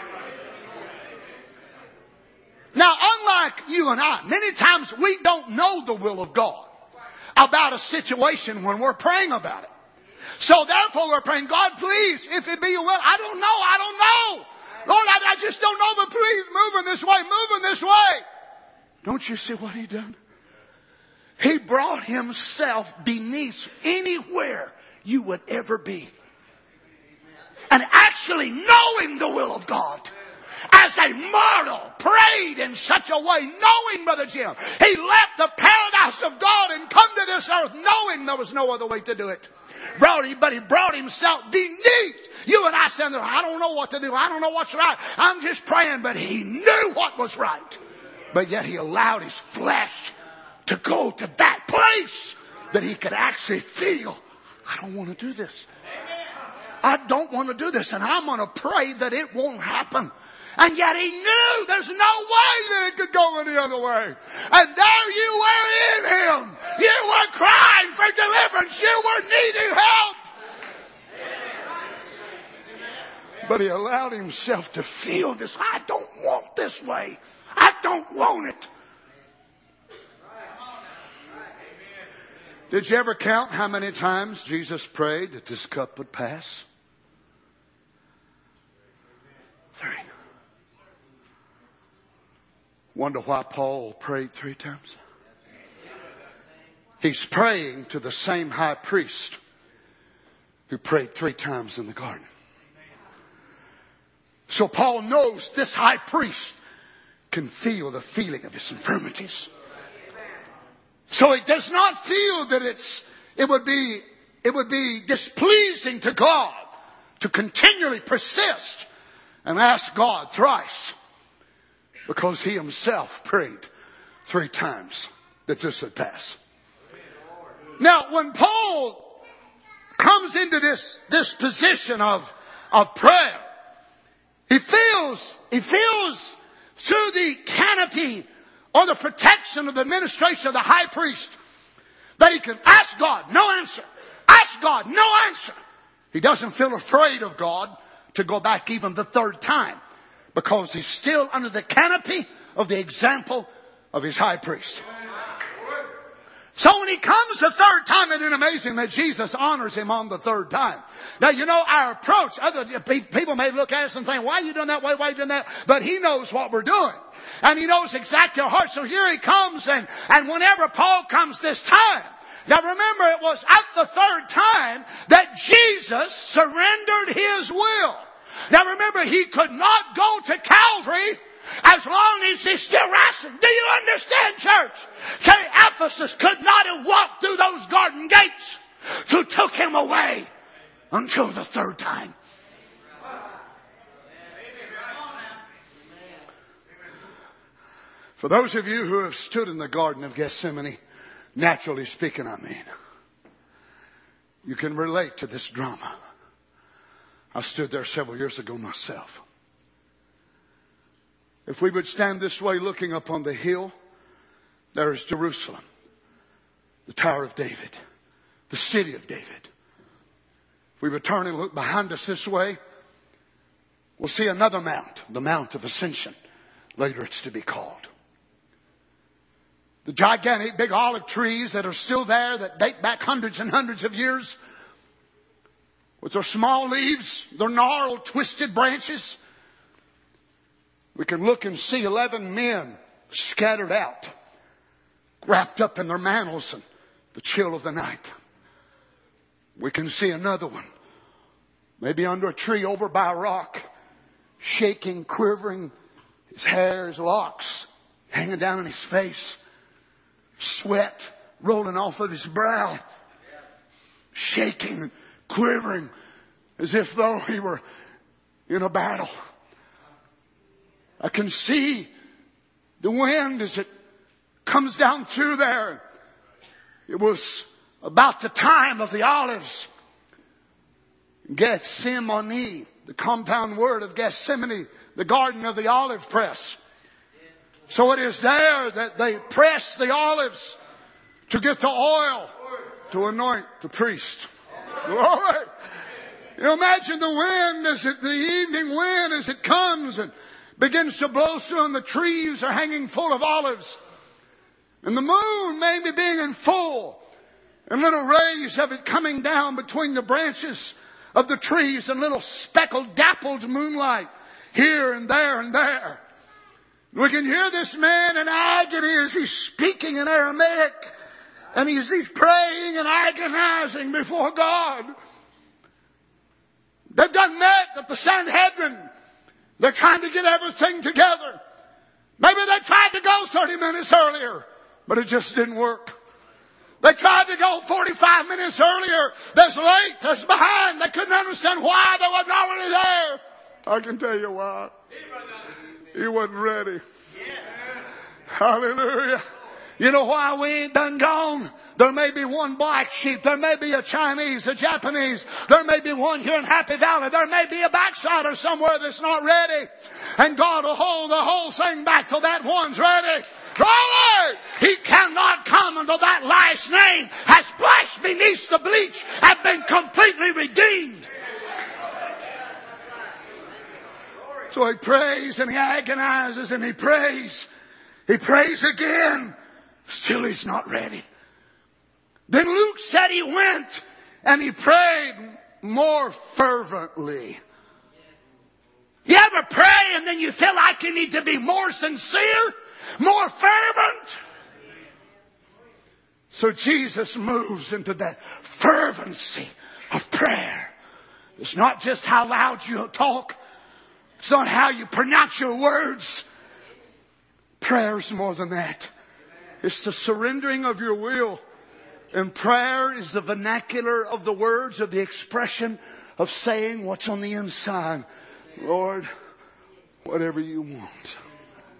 Speaker 6: Now, unlike you and I, many times we don't know the will of God about a situation when we're praying about it. So therefore we're praying, God, please, if it be your will, I don't know, I don't know. Lord, I, I just don't know, but please move in this way, move in this way. Don't you see what He done? He brought Himself beneath anywhere you would ever be. And actually knowing the will of God. As a mortal prayed in such a way, knowing, Brother Jim, he left the paradise of God and come to this earth knowing there was no other way to do it. Brought him, but he brought himself beneath. You and I stand there, I don't know what to do. I don't know what's right. I'm just praying, but he knew what was right. But yet he allowed his flesh to go to that place that he could actually feel, I don't want to do this. I don't want to do this, and I'm going to pray that it won't happen. And yet he knew there's no way that it could go any other way. And there you were in Him. You were crying for deliverance. You were needing help. But He allowed Himself to feel this. I don't want this way. I don't want it. Did you ever count how many times Jesus prayed that this cup would pass? Three. Wonder why Paul prayed three times? He's praying to the same high priest who prayed three times in the garden. So Paul knows this high priest can feel the feeling of his infirmities. So he does not feel that it's, it would be, it would be displeasing to God to continually persist and ask God thrice, because he himself prayed three times that this would pass. Now, when Paul comes into this, this position of, of prayer, he feels, he feels through the canopy or the protection of the administration of the high priest that he can ask God, no answer. Ask God, no answer. He doesn't feel afraid of God to go back even the third time because he's still under the canopy of the example of his high priest. So when he comes the third time, it is amazing that Jesus honors him on the third time. Now, you know, our approach, other people may look at us and think, why are you doing that? Why, why are you doing that? But he knows what we're doing. And he knows exactly our heart. So here he comes, and, and whenever Paul comes this time, now remember, it was at the third time that Jesus surrendered his will. Now remember, he could not go to Calvary as long as he's still wrestling. Do you understand, church? Okay, Ephesus could not have walked through those garden gates who took him away until the third time. For those of you who have stood in the Garden of Gethsemane, naturally speaking, I mean, you can relate to this drama. I stood there several years ago myself. If we would stand this way looking up on the hill, there is Jerusalem, the Tower of David, the city of David. If we would turn and look behind us this way, we'll see another mount, the Mount of Ascension. Later it's to be called. The gigantic big olive trees that are still there that date back hundreds and hundreds of years with their small leaves, their gnarled, twisted branches. We can look and see eleven men scattered out, wrapped up in their mantles and the chill of the night. We can see another one, maybe under a tree over by a rock, shaking, quivering, his hair, his locks hanging down on his face, sweat rolling off of his brow, shaking, quivering, as if though he were in a battle. I can see the wind as it comes down through there. It was about the time of the olives. Gethsemane, the compound word of Gethsemane, the garden of the olive press. So it is there that they press the olives to get the oil to anoint the priest. Glory. You imagine the wind as it, the evening wind as it comes and begins to blow through, and the trees are hanging full of olives. And the moon maybe being in full, and little rays of it coming down between the branches of the trees, and little speckled, dappled moonlight here and there and there. We can hear this man in agony as he's speaking in Aramaic, and he's, he's praying and agonizing before God. They've done met at the Sanhedrin. They're trying to get everything together. Maybe they tried to go thirty minutes earlier, but it just didn't work. They tried to go forty-five minutes earlier. That's late. That's behind. They couldn't understand why they wasn't already there. I can tell you why. He wasn't ready. Hallelujah. You know why we ain't done gone? There may be one black sheep. There may be a Chinese, a Japanese. There may be one here in Happy Valley. There may be a backslider somewhere that's not ready. And God will hold the whole thing back till that one's ready. Glory! He cannot come until that last name has splashed beneath the bleach and been completely redeemed. So he prays and he agonizes and he prays. He prays again. Still he's not ready. Then Luke said he went and he prayed more fervently. You ever pray and then you feel like you need to be more sincere, more fervent? So Jesus moves into that fervency of prayer. It's not just how loud you talk. It's not how you pronounce your words. Prayer's more than that. It's the surrendering of your will. And prayer is the vernacular of the words, of the expression of saying what's on the inside. Lord, whatever you want.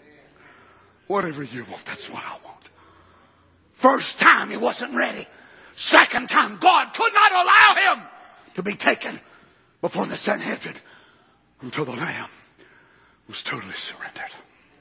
Speaker 6: Whatever you want, that's what I want. First time he wasn't ready. Second time, God could not allow him to be taken before the Sanhedrin until the Lamb was totally surrendered.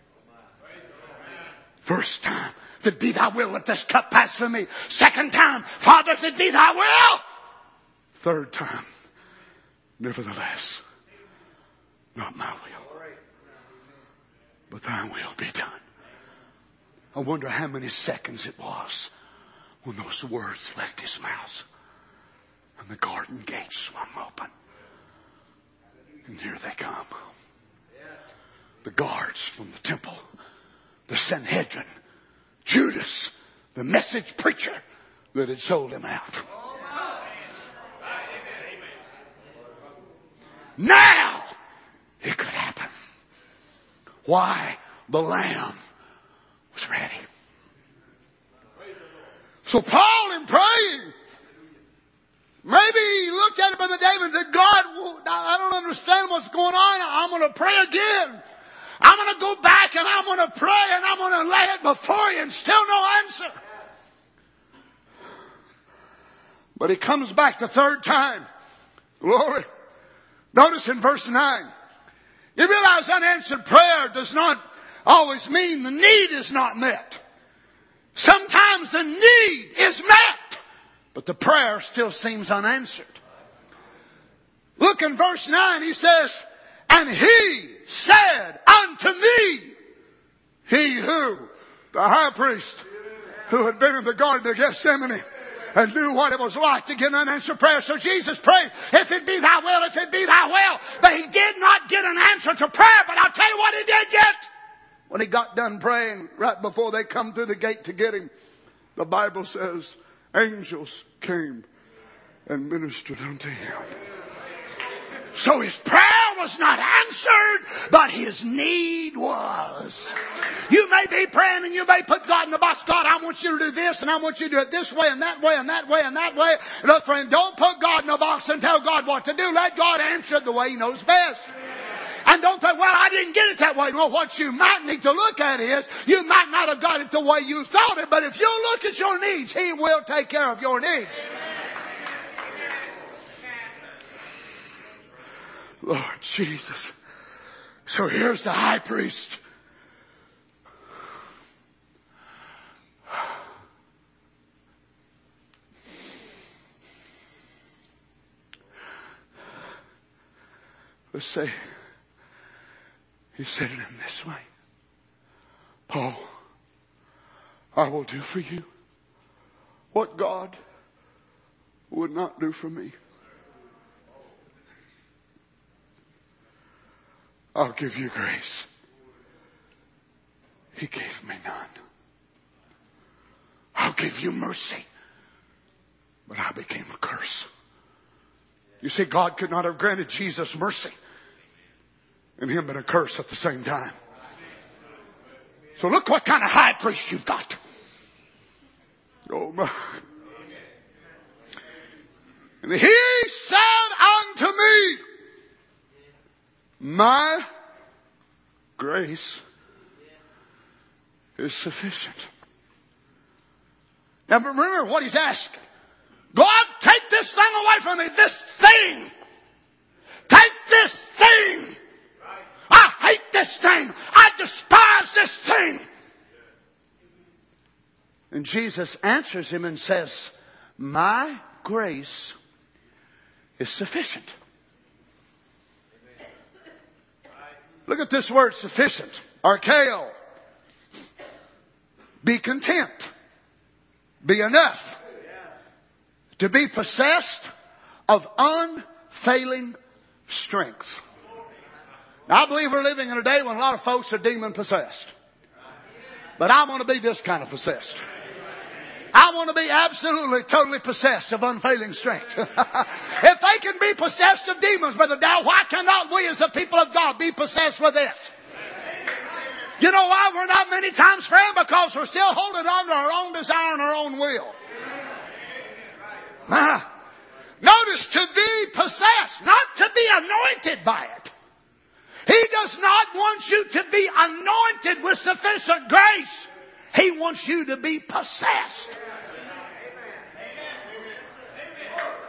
Speaker 6: First time, if it be thy will, let this cup pass from me. Second time, Father, if it be thy will. Third time, nevertheless, not my will, but thy will be done. I wonder how many seconds it was when those words left his mouth and the garden gates swung open. And here they come. The guards from the temple, the Sanhedrin, Judas, the message preacher that had sold him out. Now it could happen. Why? The Lamb was ready. So Paul, in praying, maybe he looked at it, Brother David, and said, God, I don't understand what's going on. I'm going to pray again. I'm going to go back and I'm going to pray and I'm going to lay it before you, and still no answer. But he comes back the third time. Glory. Notice in verse nine. You realize unanswered prayer does not always mean the need is not met. Sometimes the need is met, but the prayer still seems unanswered. Look in verse nine, he says, and he said unto me, he who, the high priest, who had been in the Garden of Gethsemane and knew what it was like to get an unanswered prayer. So Jesus prayed, if it be thy will, if it be thy will. But he did not get an answer to prayer, but I'll tell you what he did get. When he got done praying, right before they come through the gate to get him, the Bible says, angels came and ministered unto him. So his prayer was not answered, but his need was. You may be praying and you may put God in the box. God, I want you to do this and I want you to do it this way and that way and that way and that way. Look, friend, don't put God in the box and tell God what to do. Let God answer it the way he knows best. And don't think, well, I didn't get it that way. Well, what you might need to look at is, you might not have got it the way you thought it, but if you look at your needs, he will take care of your needs. Lord Jesus. So here's the high priest. Let's say he said it in this way. Paul, I will do for you what God would not do for me. I'll give you grace. He gave me none. I'll give you mercy. But I became a curse. You see, God could not have granted Jesus mercy and him been a curse at the same time. So look what kind of high priest you've got. Oh my. And he said unto me, my grace is sufficient. Now remember what he's asking. God, take this thing away from me. This thing. Take this thing. I hate this thing. I despise this thing. And Jesus answers him and says, my grace is sufficient. Look at this word, sufficient. Archeo. Be content. Be enough. To be possessed of unfailing strength. Now, I believe we're living in a day when a lot of folks are demon possessed. But I want to be this kind of possessed. I want to be absolutely, totally possessed of unfailing strength. If they can be possessed of demons, Brother Dow, why cannot we as the people of God be possessed with this? You know why we're not many times, friend? Because we're still holding on to our own desire and our own will. Uh, notice, to be possessed, not to be anointed by it. He does not want you to be anointed with sufficient grace. He wants you to be possessed.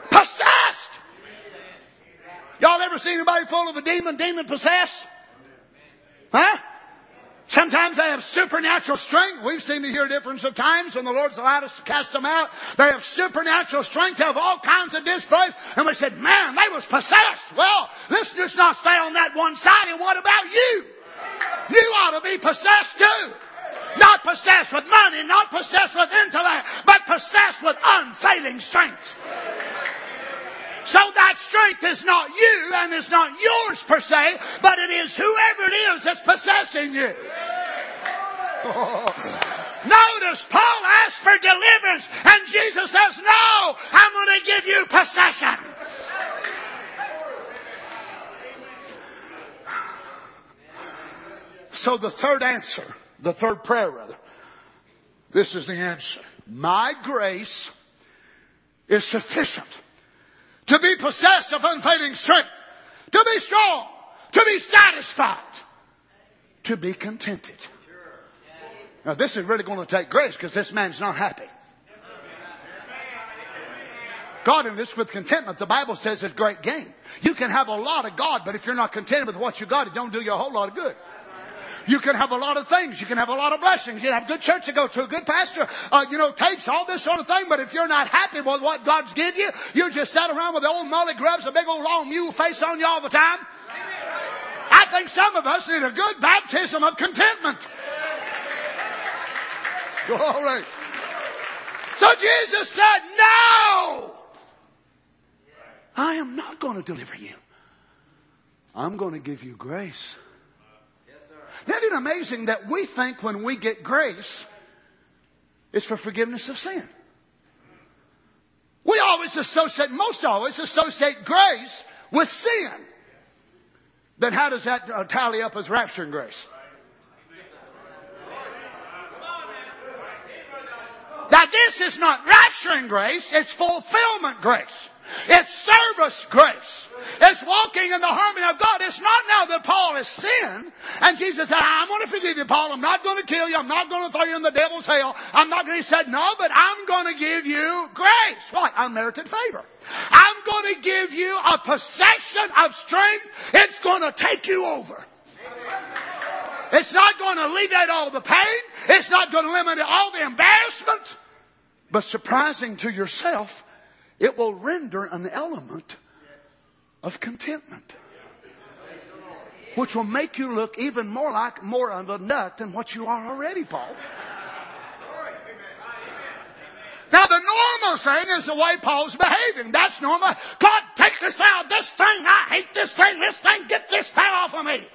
Speaker 6: Possessed. Y'all ever seen anybody full of a demon, demon possessed? Huh? Sometimes they have supernatural strength. We've seen the here difference of times when the Lord's allowed us to cast them out. They have supernatural strength. They have all kinds of displays. And we said, man, they was possessed. Well, let's just not stay on that one side. And what about you? You ought to be possessed too. Not possessed with money, not possessed with intellect, but possessed with unfailing strength. So that strength is not you and is not yours per se, but it is whoever it is that's possessing you. Oh. Notice Paul asked for deliverance and Jesus says, no, I'm going to give you possession. So the third answer, the third prayer rather, this is the answer. My grace is sufficient to be possessed of unfailing strength, to be strong, to be satisfied, to be contented. Now this is really going to take grace because this man's not happy. Godliness with contentment, the Bible says, is great gain. You can have a lot of God, but if you're not contented with what you got, it don't do you a whole lot of good. You can have a lot of things. You can have a lot of blessings. You can have a good church to go to, a good pastor, uh, you know, tapes, all this sort of thing. But if you're not happy with what God's give you, you just sat around with the old molly grubs, a big old long mule face on you all the time. I think some of us need a good baptism of contentment. Glory. So Jesus said, no, I am not going to deliver you. I'm going to give you grace. Isn't it amazing that we think when we get grace, it's for forgiveness of sin? We always associate, most always associate grace with sin. Then how does that uh, tally up as rapturing grace? Now this is not rapturing grace, it's fulfillment grace. It's service grace. It's walking in the harmony of God. It's not now that Paul has sinned. And Jesus said, I'm going to forgive you, Paul. I'm not going to kill you. I'm not going to throw you in the devil's hell. I'm not going to, he said, no, but I'm going to give you grace. What? Unmerited favor. I'm going to give you a possession of strength. It's going to take you over. It's not going to alleviate all the pain. It's not going to eliminate all the embarrassment. But surprising to yourself, it will render an element of contentment, which will make you look even more like more of a nut than what you are already, Paul. Now the normal thing is the way Paul's behaving. That's normal. God, take this out, this thing, I hate this thing, this thing, get this thing off of me.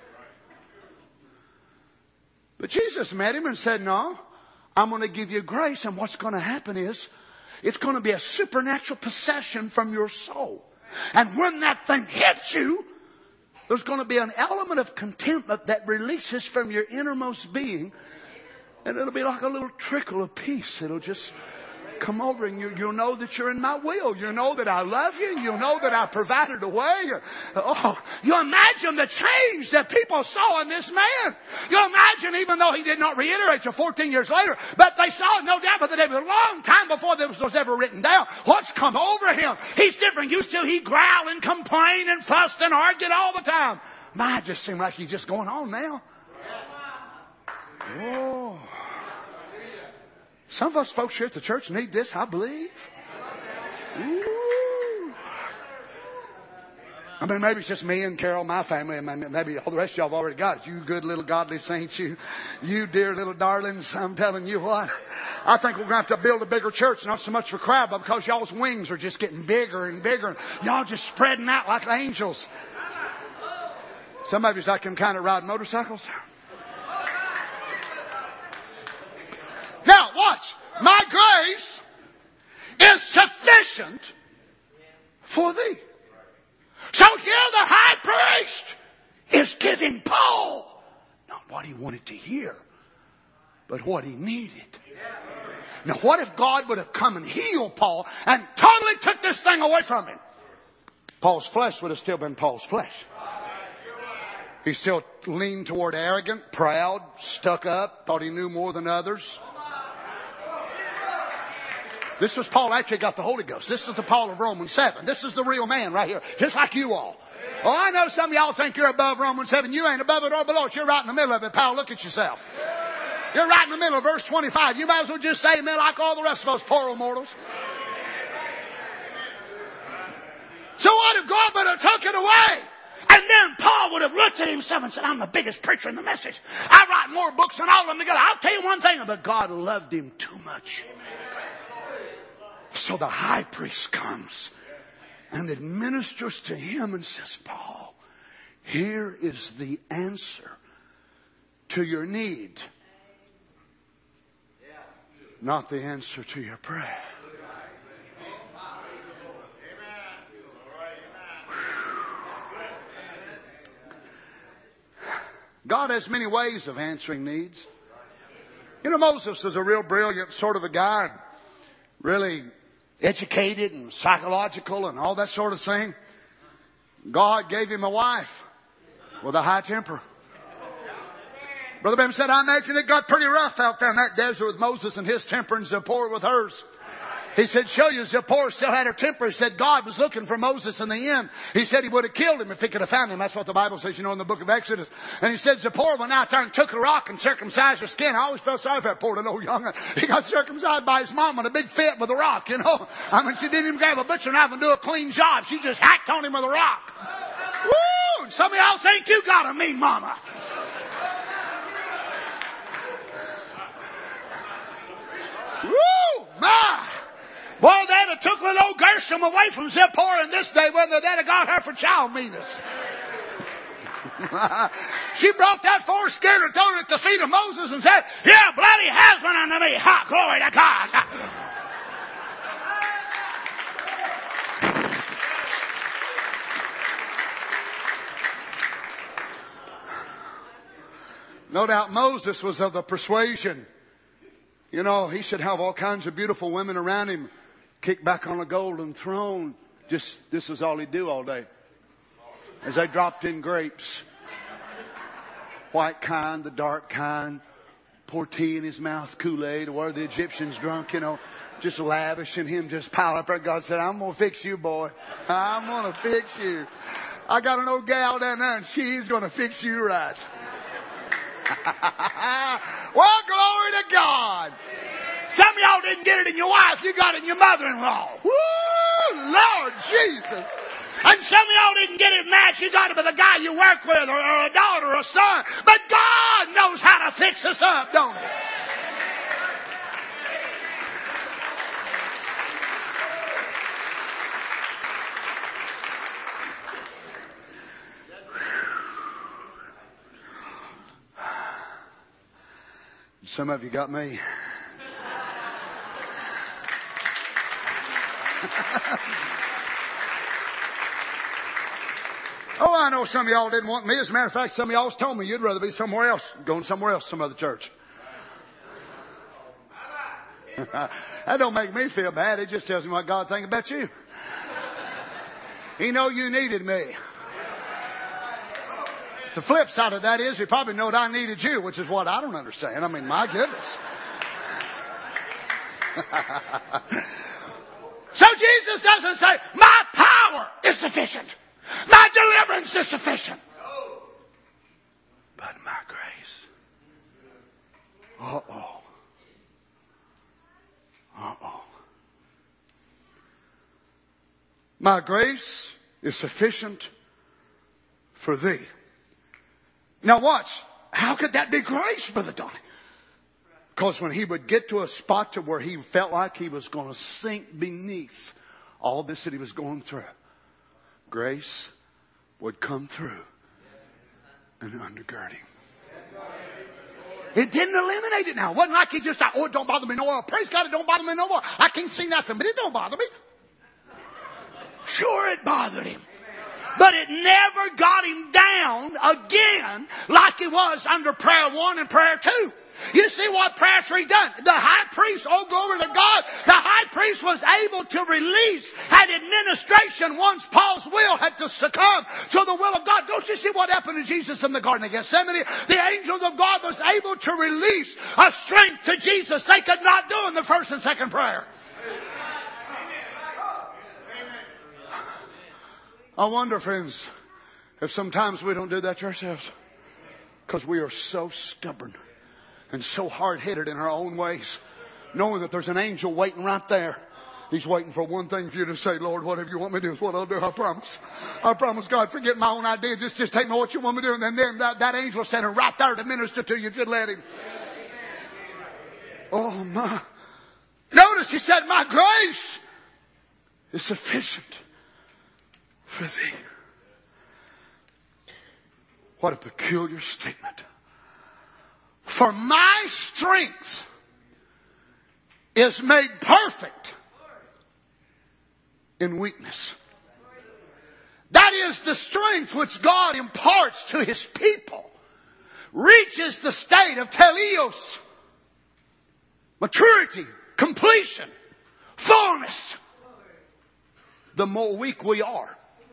Speaker 6: But Jesus met him and said, no, I'm going to give you grace, and what's going to happen is it's going to be a supernatural possession from your soul. And when that thing hits you, there's going to be an element of contentment that releases from your innermost being. And it'll be like a little trickle of peace. It'll just come over and you, you'll know that you're in my will. You'll know that I love you. You'll know that I provided a way. Oh, you imagine the change that people saw in this man. You imagine, even though he did not reiterate till fourteen years later, but they saw it, no doubt, but it was a long time before this was ever written down. What's come over him? He's different. Used to, he'd growl and complain and fuss and argue all the time. My, it just seemed like he's just going on now. Oh. Some of us folks here at the church need this, I believe. Ooh. I mean, maybe it's just me and Carol, my family, and maybe all the rest of y'all have already got it. You good little godly saints, you, you dear little darlings, I'm telling you what. I think we're going to have to build a bigger church, not so much for crowd, but because y'all's wings are just getting bigger and bigger. Y'all just spreading out like angels. Some of you like them kind of ride motorcycles. Now, watch. My grace is sufficient for thee. So here the high priest is giving Paul not what he wanted to hear, but what he needed. Now, what if God would have come and healed Paul and totally took this thing away from him? Paul's flesh would have still been Paul's flesh. He still leaned toward arrogant, proud, stuck up, thought he knew more than others. This was Paul actually got the Holy Ghost. This is the Paul of Romans seven. This is the real man right here. Just like you all. Oh, I know some of y'all think you're above Romans seven. You ain't above it or below it. You're right in the middle of it, pal. Look at yourself. You're right in the middle of verse twenty-five. You might as well just say amen like all the rest of us poor old mortals. So what if God would have took it away? And then Paul would have looked at himself and said, I'm the biggest preacher in the message. I write more books than all of them together. I'll tell you one thing, but God loved him too much. So the high priest comes and administers to him and says, Paul, here is the answer to your need. Not the answer to your prayer. God has many ways of answering needs. You know, Moses was a real brilliant sort of a guy. Really educated and psychological and all that sort of thing. God gave him a wife with a high temper. Brother Branham said, I imagine it got pretty rough out there in that desert with Moses and his temper and Zipporah with hers. He said, show you, Zipporah still had her temper. He said, God was looking for Moses in the end. He said he would have killed him if he could have found him. That's what the Bible says, you know, in the book of Exodus. And he said, Zipporah went out there and took a rock and circumcised her skin. I always felt sorry for that poor little young. He got circumcised by his mom in a big fit with a rock, you know. I mean, she didn't even grab a butcher knife and do a clean job. She just hacked on him with a rock. Woo! Some of y'all think you got a mean mama. Woo! My! Boy, they'd have took little old Gershom away from Zipporah in this day, whether they'd have got her for child meanness. She brought that foreskin and threw it at the feet of Moses and said, yeah, bloody husband unto me. Ha, glory to God. No doubt Moses was of the persuasion, you know, he should have all kinds of beautiful women around him, kick back on a golden throne. Just, this was all he'd do all day. As they dropped in grapes. White kind, the dark kind. Pour tea in his mouth, Kool-Aid, or the Egyptians drunk, you know. Just lavishing him, just pile up there. God said, I'm going to fix you, boy. I'm going to fix you. I got an old gal down there and she's going to fix you right. Well, glory to God. Some of y'all didn't get it in your wife. You got it in your mother-in-law. Woo! Lord Jesus. And some of y'all didn't get it matched. You got it with a guy you work with or, or a daughter or a son. But God knows how to fix us up, don't he? Some of you got me. Oh, I know some of y'all didn't want me. As a matter of fact, some of y'all told me you'd rather be somewhere else, going somewhere else, some other church. That don't make me feel bad. It just tells me what God thinks about you. He know you needed me. The flip side of that is he probably knowed I needed you, which is what I don't understand. I mean, my goodness. So Jesus doesn't say, my power is sufficient. My deliverance is sufficient. But my grace. Uh-oh. Uh-oh. My grace is sufficient for thee. Now watch. How could that be grace, Brother Donnie? Because when he would get to a spot to where he felt like he was going to sink beneath all this that he was going through, grace would come through and undergird him. It didn't eliminate it now. It wasn't like he just thought, oh, it don't bother me no more. Praise God, it don't bother me no more. I can't see nothing, but it don't bother me. Sure, it bothered him. But it never got him down again like it was under prayer one and prayer two. You see what prayer three done? The high priest, oh glory to God, the high priest was able to release an administration once Paul's will had to succumb to the will of God. Don't you see what happened to Jesus in the Garden of Gethsemane? The angels of God was able to release a strength to Jesus they could not do in the first and second prayer. I wonder, friends, if sometimes we don't do that to ourselves. Because we are so stubborn and so hard-headed in our own ways. Knowing that there's an angel waiting right there. He's waiting for one thing for you to say, Lord, whatever you want me to do is what I'll do. I promise. I promise, God, forget my own idea. Just, just take me what you want me to do. And then that, that angel is standing right there to minister to you if you'd let him. Oh, my. Notice he said, my grace is sufficient for thee. What a peculiar statement. For my strength is made perfect in weakness. That is, the strength which God imparts to His people reaches the state of teleos, maturity, completion, fullness, the more weak we are.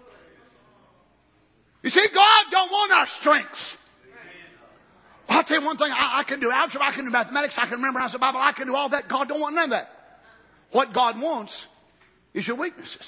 Speaker 6: You see, God don't want our strengths. Well, I'll tell you one thing, I, I can do algebra, I can do mathematics, I can memorize the Bible, I can do all that. God don't want none of that. What God wants is your weaknesses.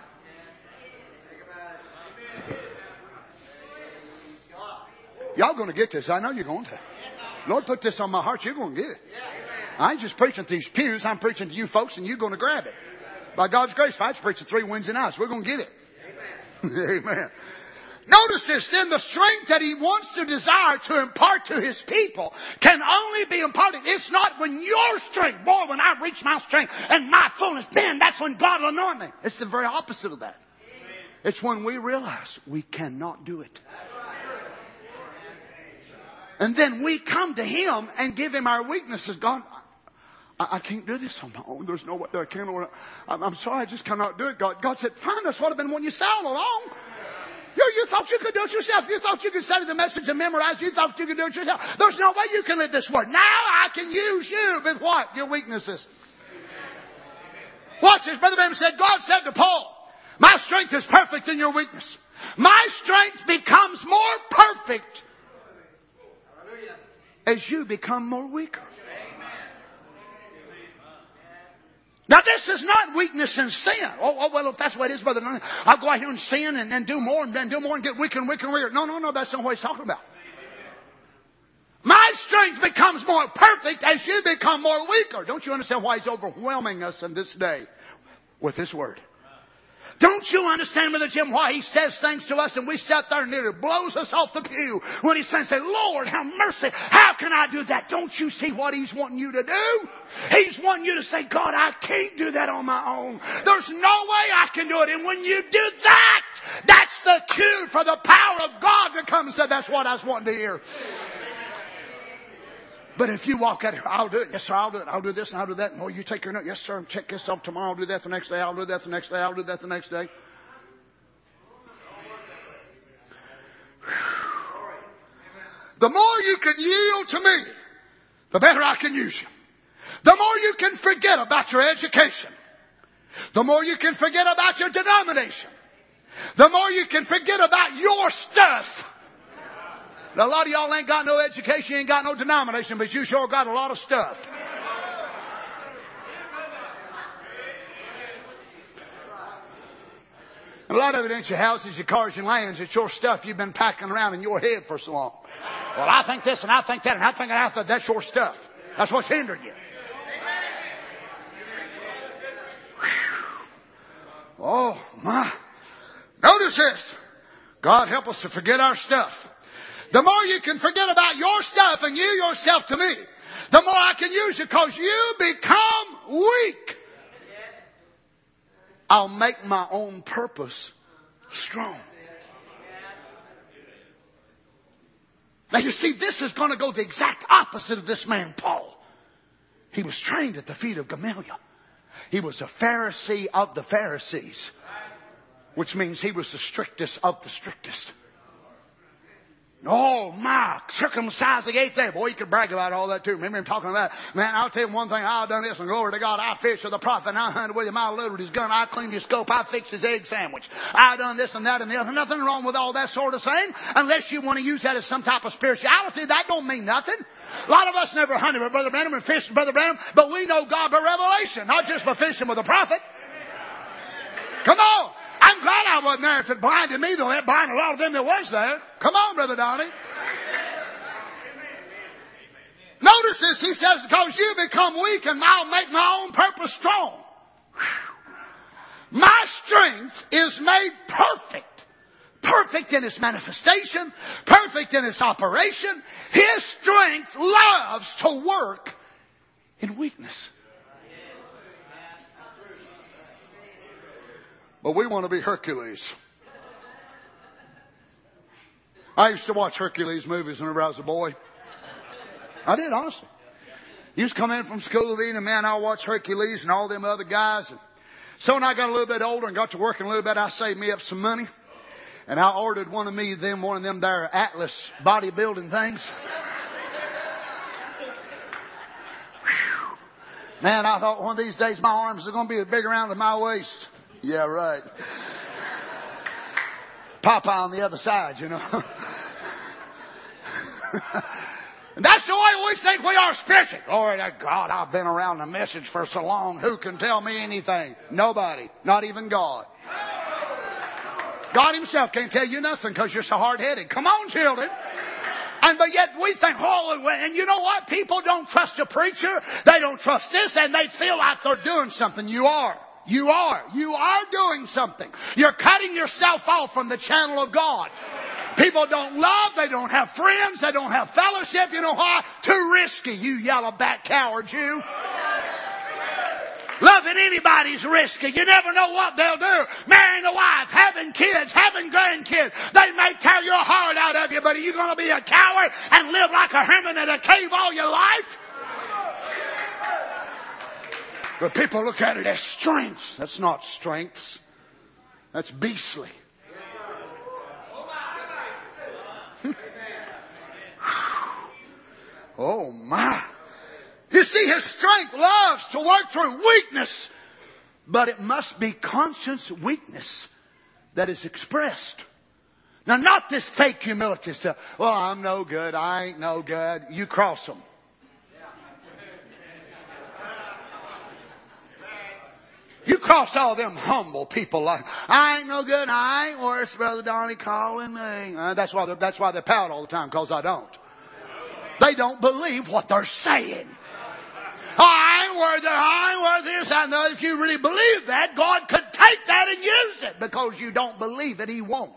Speaker 6: Y'all going to get this. I know you're going to. Lord put this on my heart. You're going to get it. I ain't just preaching to these pews. I'm preaching to you folks, and you're going to grab it. By God's grace, if I just preach three Wednesday nights, we're going to get it. Amen. Amen. Notice this, then the strength that He wants to desire to impart to His people can only be imparted. It's not when your strength, boy, when I reach my strength and my fullness, man, that's when God will anoint me. It's the very opposite of that. Amen. It's when we realize we cannot do it. And then we come to Him and give Him our weaknesses. God, I, I can't do this on my own. There's no way that I can. I'm, I'm sorry, I just cannot do it. God, God said, fine, that's what I've been wanting you to say all along. You, you thought you could do it yourself. You thought you could study the message and memorize. You thought you could do it yourself. There's no way you can live this word. Now I can use you with what? Your weaknesses. Watch this. Brother Branham said, God said to Paul, my strength is perfect in your weakness. My strength becomes more perfect as you become more weaker. Now this is not weakness in sin. Oh, oh well, if that's the way it is, brother, I'll go out here and sin and then do more and then do more and get weaker and weaker and weaker. No, no, no, that's not what he's talking about. My strength becomes more perfect as you become more weaker. Don't you understand why He's overwhelming us in this day with His Word? Don't you understand, Brother Jim, why He says things to us and we sit there and it blows us off the pew when He's saying, say, Lord, have mercy. How can I do that? Don't you see what He's wanting you to do? He's wanting you to say, God, I can't do that on my own. There's no way I can do it. And when you do that, that's the cue for the power of God to come and say, that's what I was wanting to hear. But if you walk out here, I'll do it. Yes, sir, I'll do it. I'll do this and I'll do that. And oh, you take your note. Yes, sir, and check this off tomorrow. I'll do that the next day. I'll do that the next day. I'll do that the next day. The more you can yield to me, the better I can use you. The more you can forget about your education. The more you can forget about your denomination. The more you can forget about your stuff. Now, a lot of y'all ain't got no education, you ain't got no denomination, but you sure got a lot of stuff. A lot of it ain't your houses, your cars, your lands. It's your stuff you've been packing around in your head for so long. Well, I think this and I think that and I think that. I think that's your stuff. That's what's hindered you. Oh, my. Notice this. God help us to forget our stuff. The more you can forget about your stuff and you yourself to me, the more I can use you because you become weak. I'll make my own purpose strong. Now you see, this is going to go the exact opposite of this man, Paul. He was trained at the feet of Gamaliel. He was a Pharisee of the Pharisees, which means he was the strictest of the strictest. Oh my, circumcised the eighth day. Boy, you could brag about all that too. Remember him talking about, man, I'll tell you one thing. I've done this and glory to God. I fished with the prophet and I hunted with him. I loaded his gun. I cleaned his scope. I fixed his egg sandwich. I've done this and that and the other. Nothing wrong with all that sort of thing. Unless you want to use that as some type of spirituality, that don't mean nothing. A lot of us never hunted with Brother Branham and fished with Brother Branham, but we know God by revelation, not just by fishing with the prophet. Come on. I'm glad I wasn't there. If it blinded me, though, it blinded a lot of them that was there. Come on, Brother Donnie. Notice this. He says, because you become weak and I'll make my own purpose strong. Whew. My strength is made perfect. Perfect in its manifestation. Perfect in its operation. His strength loves to work in weakness. But we want to be Hercules. I used to watch Hercules movies whenever I was a boy. I did, honestly. Used to come in from school of evening, man, I watched Hercules and all them other guys. And so when I got a little bit older and got to working a little bit, I saved me up some money. And I ordered one of me, them, one of them there Atlas bodybuilding things. Whew. Man, I thought one of these days my arms are going to be as big around as my waist. Yeah, right. Popeye on the other side, you know. And that's the way we think we are spiritually. Glory to God, I've been around the message for so long. Who can tell me anything? Nobody. Not even God. God himself can't tell you nothing because you're so hard-headed. Come on, children. And but yet we think, oh, and you know what? People don't trust a preacher. They don't trust this, and they feel like they're doing something. You are. You are. You are doing something. You're cutting yourself off from the channel of God. People don't love. They don't have friends. They don't have fellowship. You know why? Too risky, you yellow-back coward, you. Loving anybody's risky. You never know what they'll do. Marrying a wife, having kids, having grandkids. They may tear your heart out of you, but are you going to be a coward and live like a hermit in a cave all your life? But people look at it as strengths. That's not strengths. That's beastly. Oh my. You see, his strength loves to work through weakness. But it must be conscious weakness that is expressed. Now, not this fake humility stuff. Well, I'm no good. I ain't no good. You cross them. You cross all them humble people like, I ain't no good. I ain't worse, Brother Donnie calling me. Uh, that's why they're, that's why they pout all the time, because I don't. They don't believe what they're saying. Oh, I ain't worth it. I ain't worth this. I know if you really believe that, God could take that and use it. Because you don't believe it, he won't.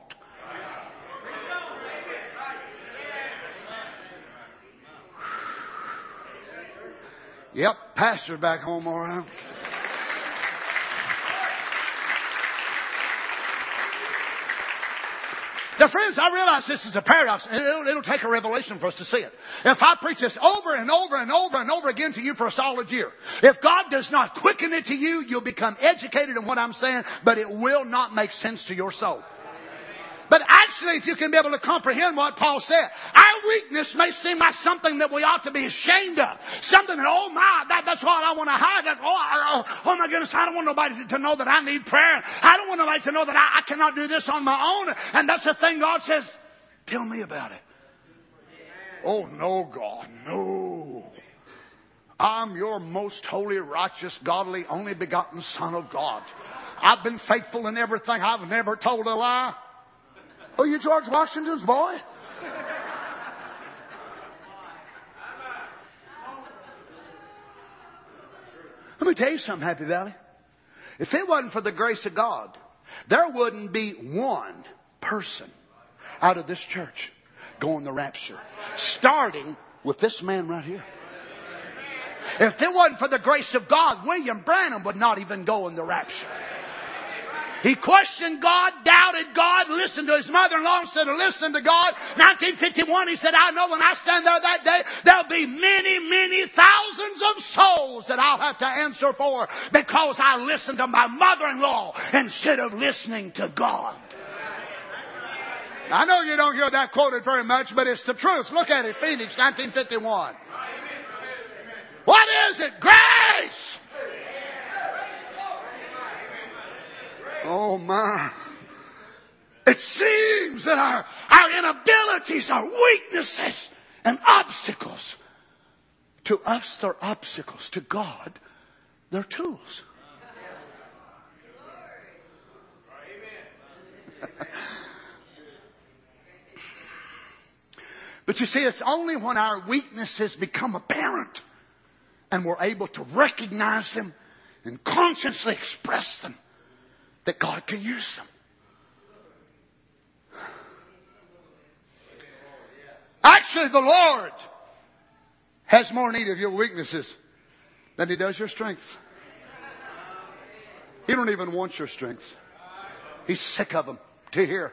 Speaker 6: Yep, pastor's back home all right. Now, friends, I realize this is a paradox. It'll, it'll take a revelation for us to see it. If I preach this over and over and over and over again to you for a solid year, if God does not quicken it to you, you'll become educated in what I'm saying, but it will not make sense to your soul. But actually, if you can be able to comprehend what Paul said, our weakness may seem like something that we ought to be ashamed of. Something that, oh my, that, that's all I want to hide. That, oh, oh, oh my goodness, I don't want nobody to know that I need prayer. I don't want nobody to know that I, I cannot do this on my own. And that's the thing God says, tell me about it. Oh no, God, no. I'm your most holy, righteous, godly, only begotten Son of God. I've been faithful in everything. I've never told a lie. Oh, you George Washington's boy? Let me tell you something, Happy Valley. If it wasn't for the grace of God, there wouldn't be one person out of this church going the rapture. Starting with this man right here. If it wasn't for the grace of God, William Branham would not even go in the rapture. He questioned God, doubted God, listened to his mother-in-law instead of listening to God. nineteen fifty-one, he said, I know when I stand there that day, there'll be many, many thousands of souls that I'll have to answer for because I listened to my mother-in-law instead of listening to God. I know you don't hear that quoted very much, but it's the truth. Look at it, Phoenix, nineteen fifty-one. What is it? Grace! Oh my. It seems that our, our inabilities, our weaknesses and obstacles, to us they're obstacles, to God they're tools. But you see, it's only when our weaknesses become apparent and we're able to recognize them and consciously express them that God can use them. Actually, the Lord has more need of your weaknesses than He does your strengths. He don't even want your strengths. He's sick of them to hear.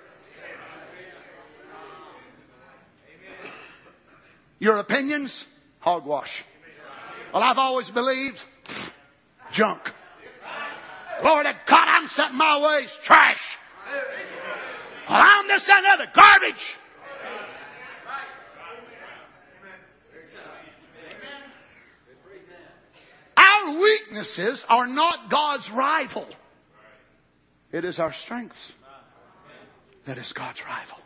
Speaker 6: Your opinions, hogwash. Well, I've always believed, junk. Glory to God, I'm setting my ways, trash. Well, I'm this and other, garbage. Our weaknesses are not God's rival. It is our strengths that is God's rival.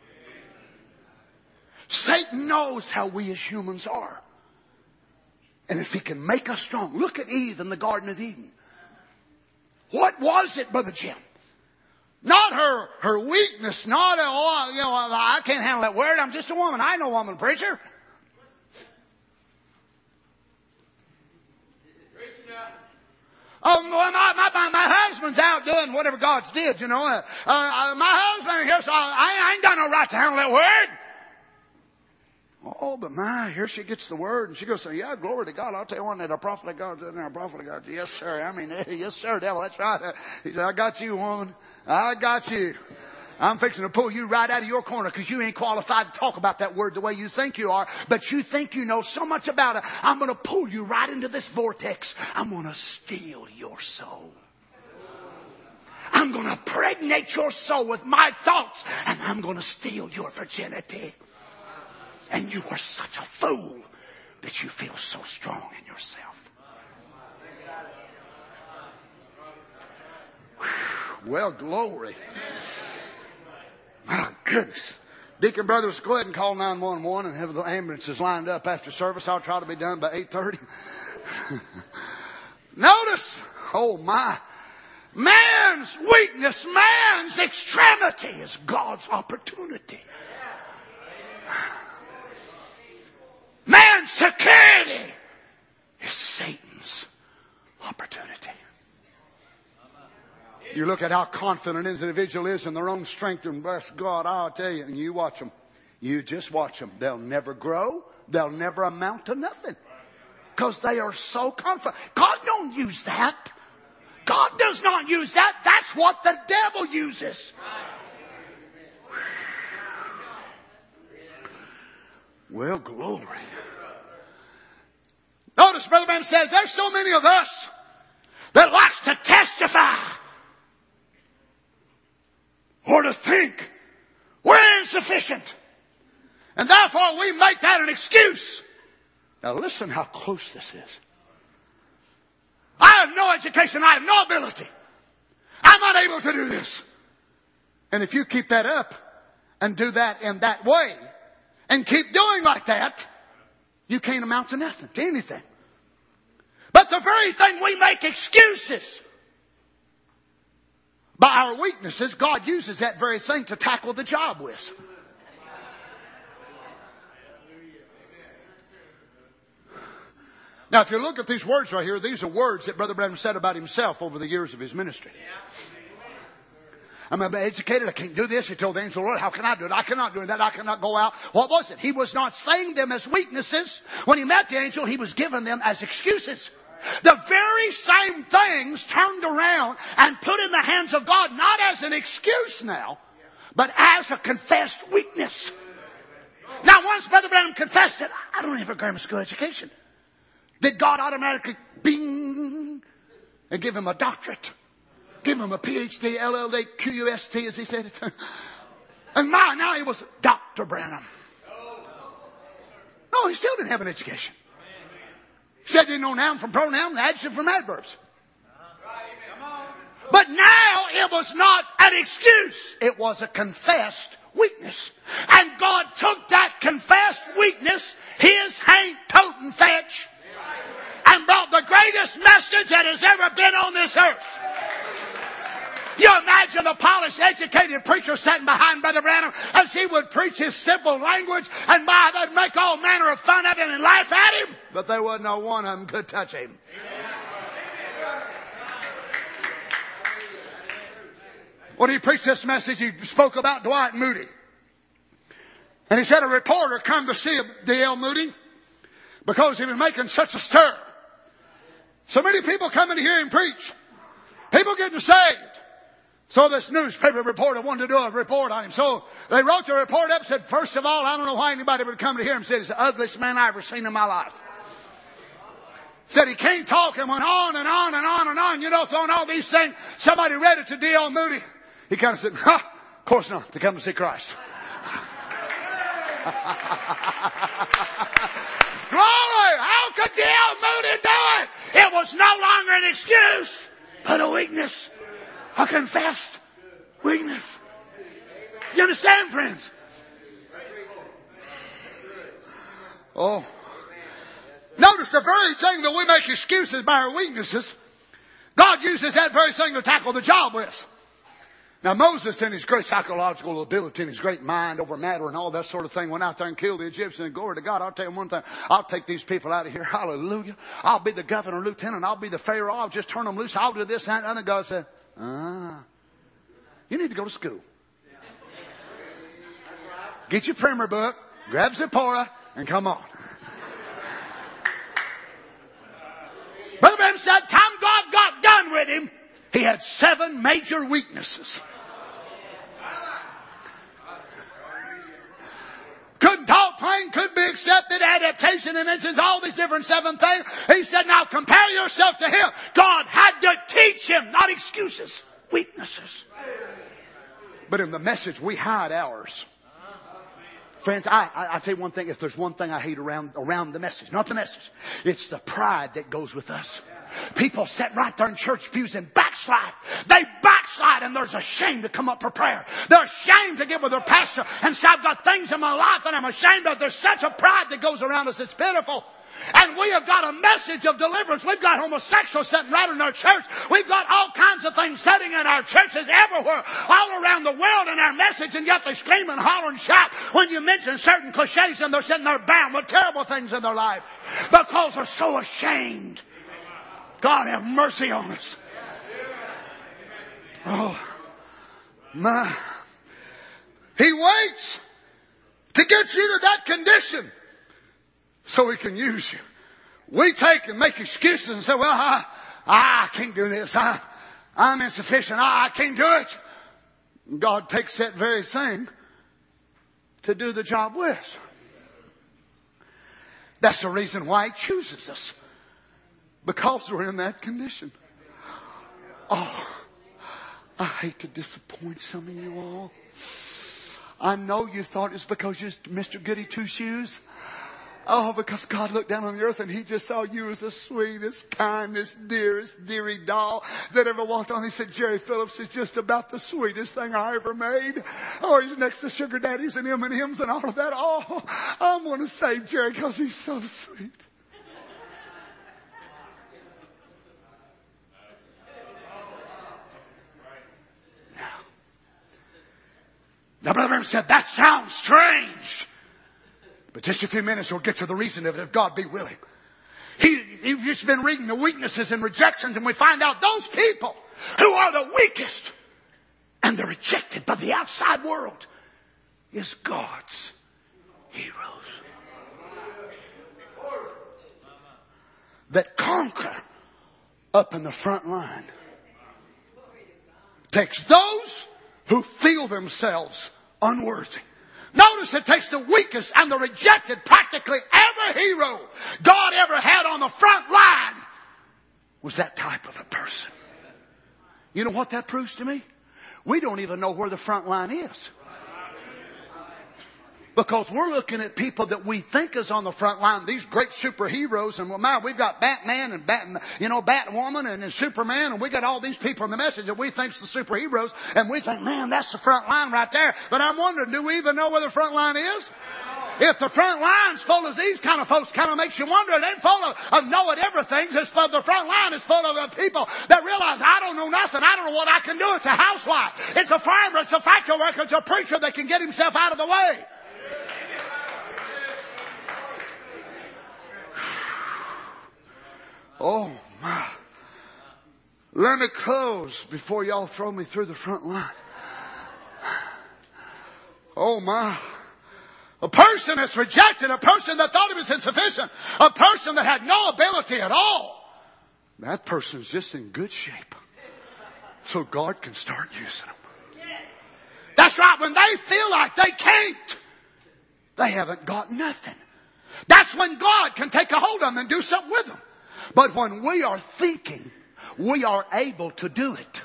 Speaker 6: Satan knows how we as humans are. And if he can make us strong. Look at Eve in the Garden of Eden. What was it, Brother Jim? Not her, her weakness, not, oh, you know, I can't handle that word. I'm just a woman. I know a woman, preacher. Oh, my, my, my, my husband's out doing whatever God's did, you know. Uh, uh, my husband here, so I, I ain't got no right to handle that word. Oh, but my, here she gets the word and she goes, yeah, glory to God. I'll tell you one that a prophet of God, a prophet of God. Yes, sir. I mean, yes, sir, devil. That's right. He said, I got you, woman. I got you. I'm fixing to pull you right out of your corner because you ain't qualified to talk about that word the way you think you are. But you think you know so much about it. I'm going to pull you right into this vortex. I'm going to steal your soul. I'm going to pregnate your soul with my thoughts. And I'm going to steal your virginity. And you are such a fool that you feel so strong in yourself. Whew. Well, glory. My goodness. Deacon brothers, go ahead and call nine one one and have the ambulances lined up after service. I'll try to be done by eight thirty. Notice, oh my, man's weakness, man's extremity is God's opportunity. Man's security is Satan's opportunity. You look at how confident an individual is in their own strength, and bless God, I'll tell you, and you watch them. You just watch them. They'll never grow. They'll never amount to nothing. Because they are so confident. God don't use that. God does not use that. That's what the devil uses. Well, glory. Notice Brother Branham says there's so many of us that likes to testify or to think we're insufficient. And therefore we make that an excuse. Now listen how close this is. I have no education. I have no ability. I'm unable to do this. And if you keep that up and do that in that way and keep doing like that, you can't amount to nothing, to anything. But the very thing we make excuses by our weaknesses, God uses that very thing to tackle the job with. Now, if you look at these words right here, these are words that Brother Branham said about himself over the years of his ministry. I'm educated. I can't do this. He told the angel, Lord, how can I do it? I cannot do that. I cannot go out. What was it? He was not saying them as weaknesses. When he met the angel, he was giving them as excuses. The very same things turned around and put in the hands of God, not as an excuse now, but as a confessed weakness. Now, once Brother Branham confessed it, I don't have a grammar school education. Did God automatically bing and give him a doctorate? Give him a P H D, L L D, Q U S T as he said it. And my, now he was Doctor Branham. No, he still didn't have an education. He said he didn't know noun from pronoun, adjective from adverbs. But now it was not an excuse. It was a confessed weakness. And God took that confessed weakness, his hank, tote, and fetch, and brought the greatest message that has ever been on this earth.
Speaker 7: You imagine the polished, educated preacher sitting behind Brother Branham as he would preach his simple language, and by they'd make all manner of fun of him and laugh at him, but there wasn't no one of them could touch him. When he preached this message, he spoke about Dwight Moody. And he said a reporter come to see D L Moody because he was making such a stir. So many people coming to hear him preach. People getting saved. So this newspaper reporter wanted to do a report on him. So they wrote the report up and said, first of all, I don't know why anybody would come to hear him. Said he's the ugliest man I ever seen in my life. Said he can't talk, and went on and on and on and on. You know, throwing all these things. Somebody read it to D L Moody. He kind of said, ha, of course not. They come to see Christ. Glory! How could D L Moody do it? It was no longer an excuse, but a weakness. A confessed weakness. You understand, friends? Oh. Notice the very thing that we make excuses by our weaknesses, God uses that very thing to tackle the job with. Now Moses, in his great psychological ability and his great mind over matter and all that sort of thing, went out there and killed the Egyptians. And glory to God, I'll tell you one thing. I'll take these people out of here. Hallelujah. I'll be the governor, lieutenant. I'll be the Pharaoh. I'll just turn them loose. I'll do this, that, and other. God said, ah, you need to go to school. Get your primer book, grab Zipporah, and come on. Brother Branham said, time God got done with him, he had seven major weaknesses. Couldn't talk plain, couldn't be accepted, adaptation, he mentions all these different seven things. He said, now compare yourself to him. God had to teach him, not excuses, weaknesses. But in the message, we hide ours. Friends, I, I, I tell you one thing, if there's one thing I hate around, around the message, not the message, it's the pride that goes with us. People sit right there in church pews and backslide. They backslide and there's a shame to come up for prayer. They're ashamed to get with their pastor and say, I've got things in my life that I'm ashamed of. There's such a pride that goes around us. It's pitiful. And we have got a message of deliverance. We've got homosexuals sitting right in our church. We've got all kinds of things sitting in our churches everywhere, all around the world in our message, and yet they scream and holler and shout when you mention certain cliches, and they're sitting there bound with terrible things in their life because they're so ashamed. God have mercy on us. Oh, my. He waits to get you to that condition so he can use you. We take and make excuses and say, well, I, I can't do this. I, I'm insufficient. I, I can't do it. And God takes that very thing to do the job with. That's the reason why he chooses us. Because we're in that condition. Oh, I hate to disappoint some of you all. I know you thought it's because you're Mister Goody Two Shoes. Oh, because God looked down on the earth and he just saw you as the sweetest, kindest, dearest, dearie doll that ever walked on. He said, Jerry Phillips is just about the sweetest thing I ever made. Oh, he's next to sugar daddies and M and M's and all of that. Oh, I'm going to save Jerry because he's so sweet. Now, Brother Branham said, that sounds strange. But just a few minutes we'll get to the reason of it, if God be willing. He, he's just been reading the weaknesses and rejections, and we find out those people who are the weakest and they're rejected by the outside world is God's heroes. That conquer up in the front line. Takes those who feel themselves unworthy. Notice it takes the weakest and the rejected. Practically every hero God ever had on the front line was that type of a person. You know what that proves to me? We don't even know where the front line is. Because we're looking at people that we think is on the front line, these great superheroes, and well, man, we've got Batman and Bat, you know, Batwoman and, and Superman, and we got all these people in the message that we think's the superheroes, and we think, man, that's the front line right there. But I'm wondering, do we even know where the front line is? if the front line's full of these kind of folks, kind of makes you wonder. It ain't full of, of knowing everything. It's full, the front line is full of uh, people that realize I don't know nothing. I don't know what I can do. It's a housewife. It's a farmer. It's a factory worker. It's a preacher that can get himself out of the way. Oh my. Let me close before y'all throw me through the front line. Oh my. A person that's rejected, a person that thought he was insufficient, a person that had no ability at all, that person's just in good shape. So God can start using them. That's right. When they feel like they can't, they haven't got nothing. That's when God can take a hold of them and do something with them. But when we are thinking, we are able to do it.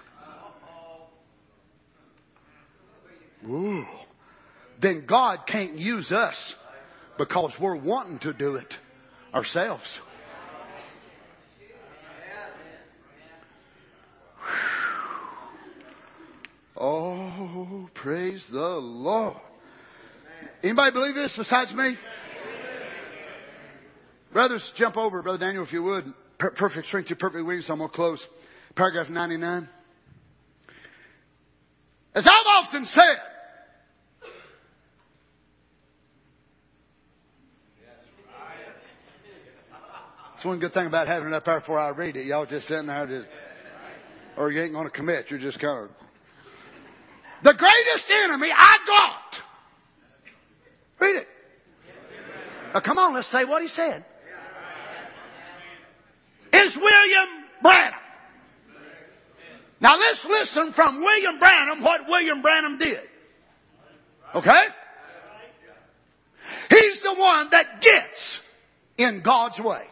Speaker 7: Ooh. Then God can't use us because we're wanting to do it ourselves. Oh, praise the Lord. Anybody believe this besides me? Brothers, jump over, Brother Daniel, if you would. Per- perfect strength to perfect weakness. I'm going to close. Paragraph ninety-nine. As I've often said, that's one good thing about having it up there before I read it. Y'all just sitting there, just, or you ain't going to commit. You're just kind of. The greatest enemy I got. Read it. Now come on, let's say what he said. Is William Branham. Now let's listen from William Branham what William Branham did. Okay? He's the one that gets in God's way.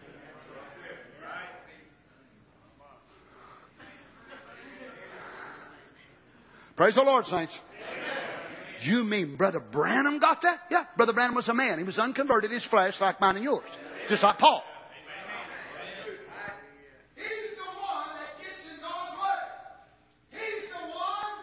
Speaker 7: Praise the Lord, saints. You mean Brother Branham got that? Yeah, Brother Branham was a man. He was unconverted, his flesh like mine and yours. Just like Paul. He's the one that gets in God's way. He's the one.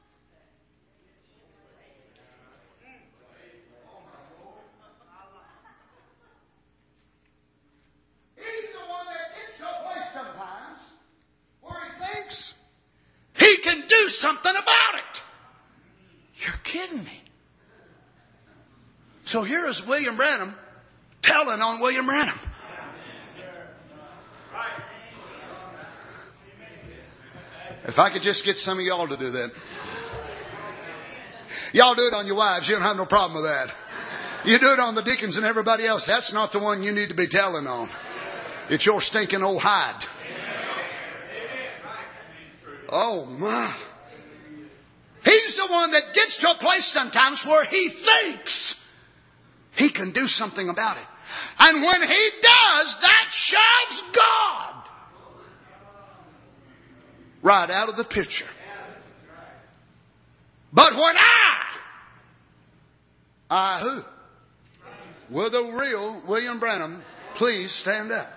Speaker 7: He's the one that gets to a place sometimes where he thinks he can do something about it. You're kidding me. So here is William Branham telling on William Branham. If I could just get some of y'all to do that. Y'all do it on your wives. You don't have no problem with that. You do it on the deacons and everybody else. That's not the one you need to be telling on. It's your stinking old hide. Oh my. He's the one that gets to a place sometimes where he thinks he can do something about it. And when he does, that shoves God right out of the picture. But when I, I who? Will the real William Branham please stand up?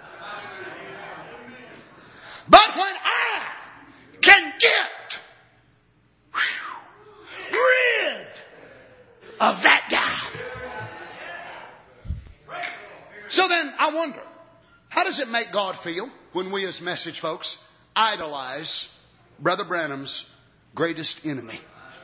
Speaker 7: But when I can get rid of that guy. So then I wonder, how does it make God feel when we as message folks idolize Brother Branham's greatest enemy?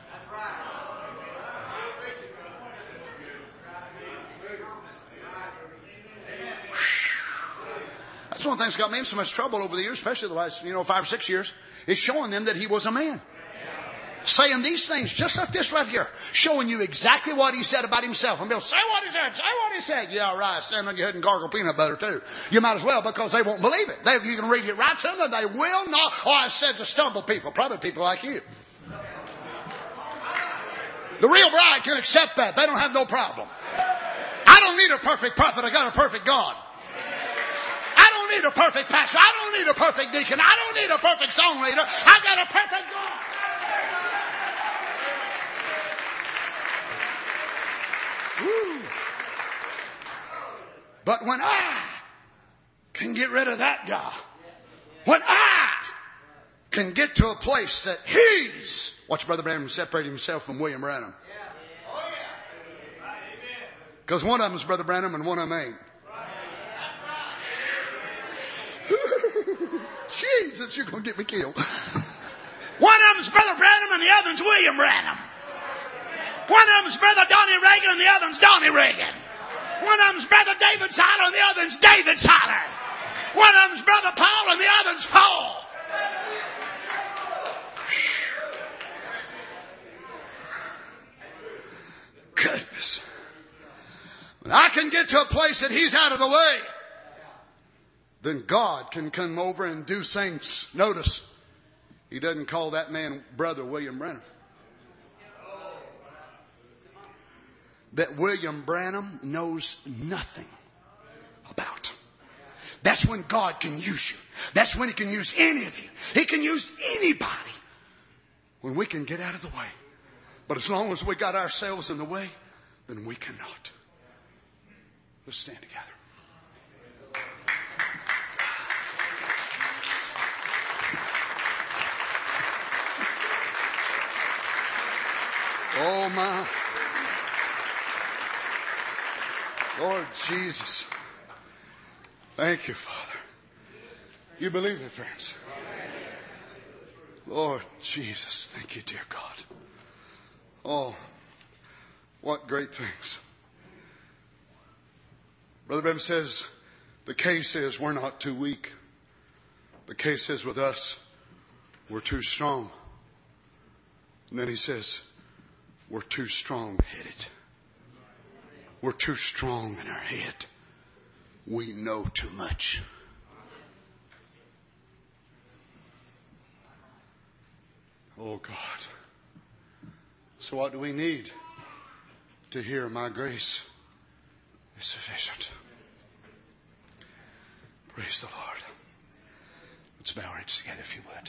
Speaker 7: That's one of the things that got me in so much trouble over the years, especially the last, you know, five or six years, is showing them that he was a man. Saying these things just like this right here. Showing you exactly what he said about himself. And they'll say what he said, say what he said. Yeah, right. Stand on your head and gargle peanut butter too. You might as well, because they won't believe it. They, you can read it right to them and they will not. Oh, I said to stumble people. Probably people like you. The real bride can accept that. They don't have no problem. I don't need a perfect prophet. I got a perfect God. I don't need a perfect pastor. I don't need a perfect deacon. I don't need a perfect song leader. I got a perfect God. Woo. But when I can get rid of that guy, when I can get to a place that he's, watch Brother Branham separate himself from William Branham.
Speaker 6: Because one of them's Brother Branham and one of them ain't. Jesus, you're going to get me killed. One of them's Brother Branham and the other one's William Branham. One of them's Brother Donnie Reagan and the other one's Donnie Reagan. One of them's Brother David Siler and the other one's David Siler. One of them's Brother Paul and the other one's Paul. Goodness. When I can get to a place that he's out of the way, then God can come over and do things. Notice, he doesn't call that man Brother William Branham. That William Branham knows nothing about. That's when God can use you. That's when he can use any of you. He can use anybody when we can get out of the way. But as long as we got ourselves in the way, then we cannot. Let's stand together. Oh my Lord Jesus. Thank you, Father. You believe it, friends? Lord Jesus, thank you, dear God. Oh, what great things. Brother Branham says, the case is we're not too weak. The case is with us, we're too strong. And then he says, we're too strong-headed. We're too strong in our head. We know too much. Oh God. So what do we need? To hear my grace is sufficient. Praise the Lord. Let's bow our heads together if you would.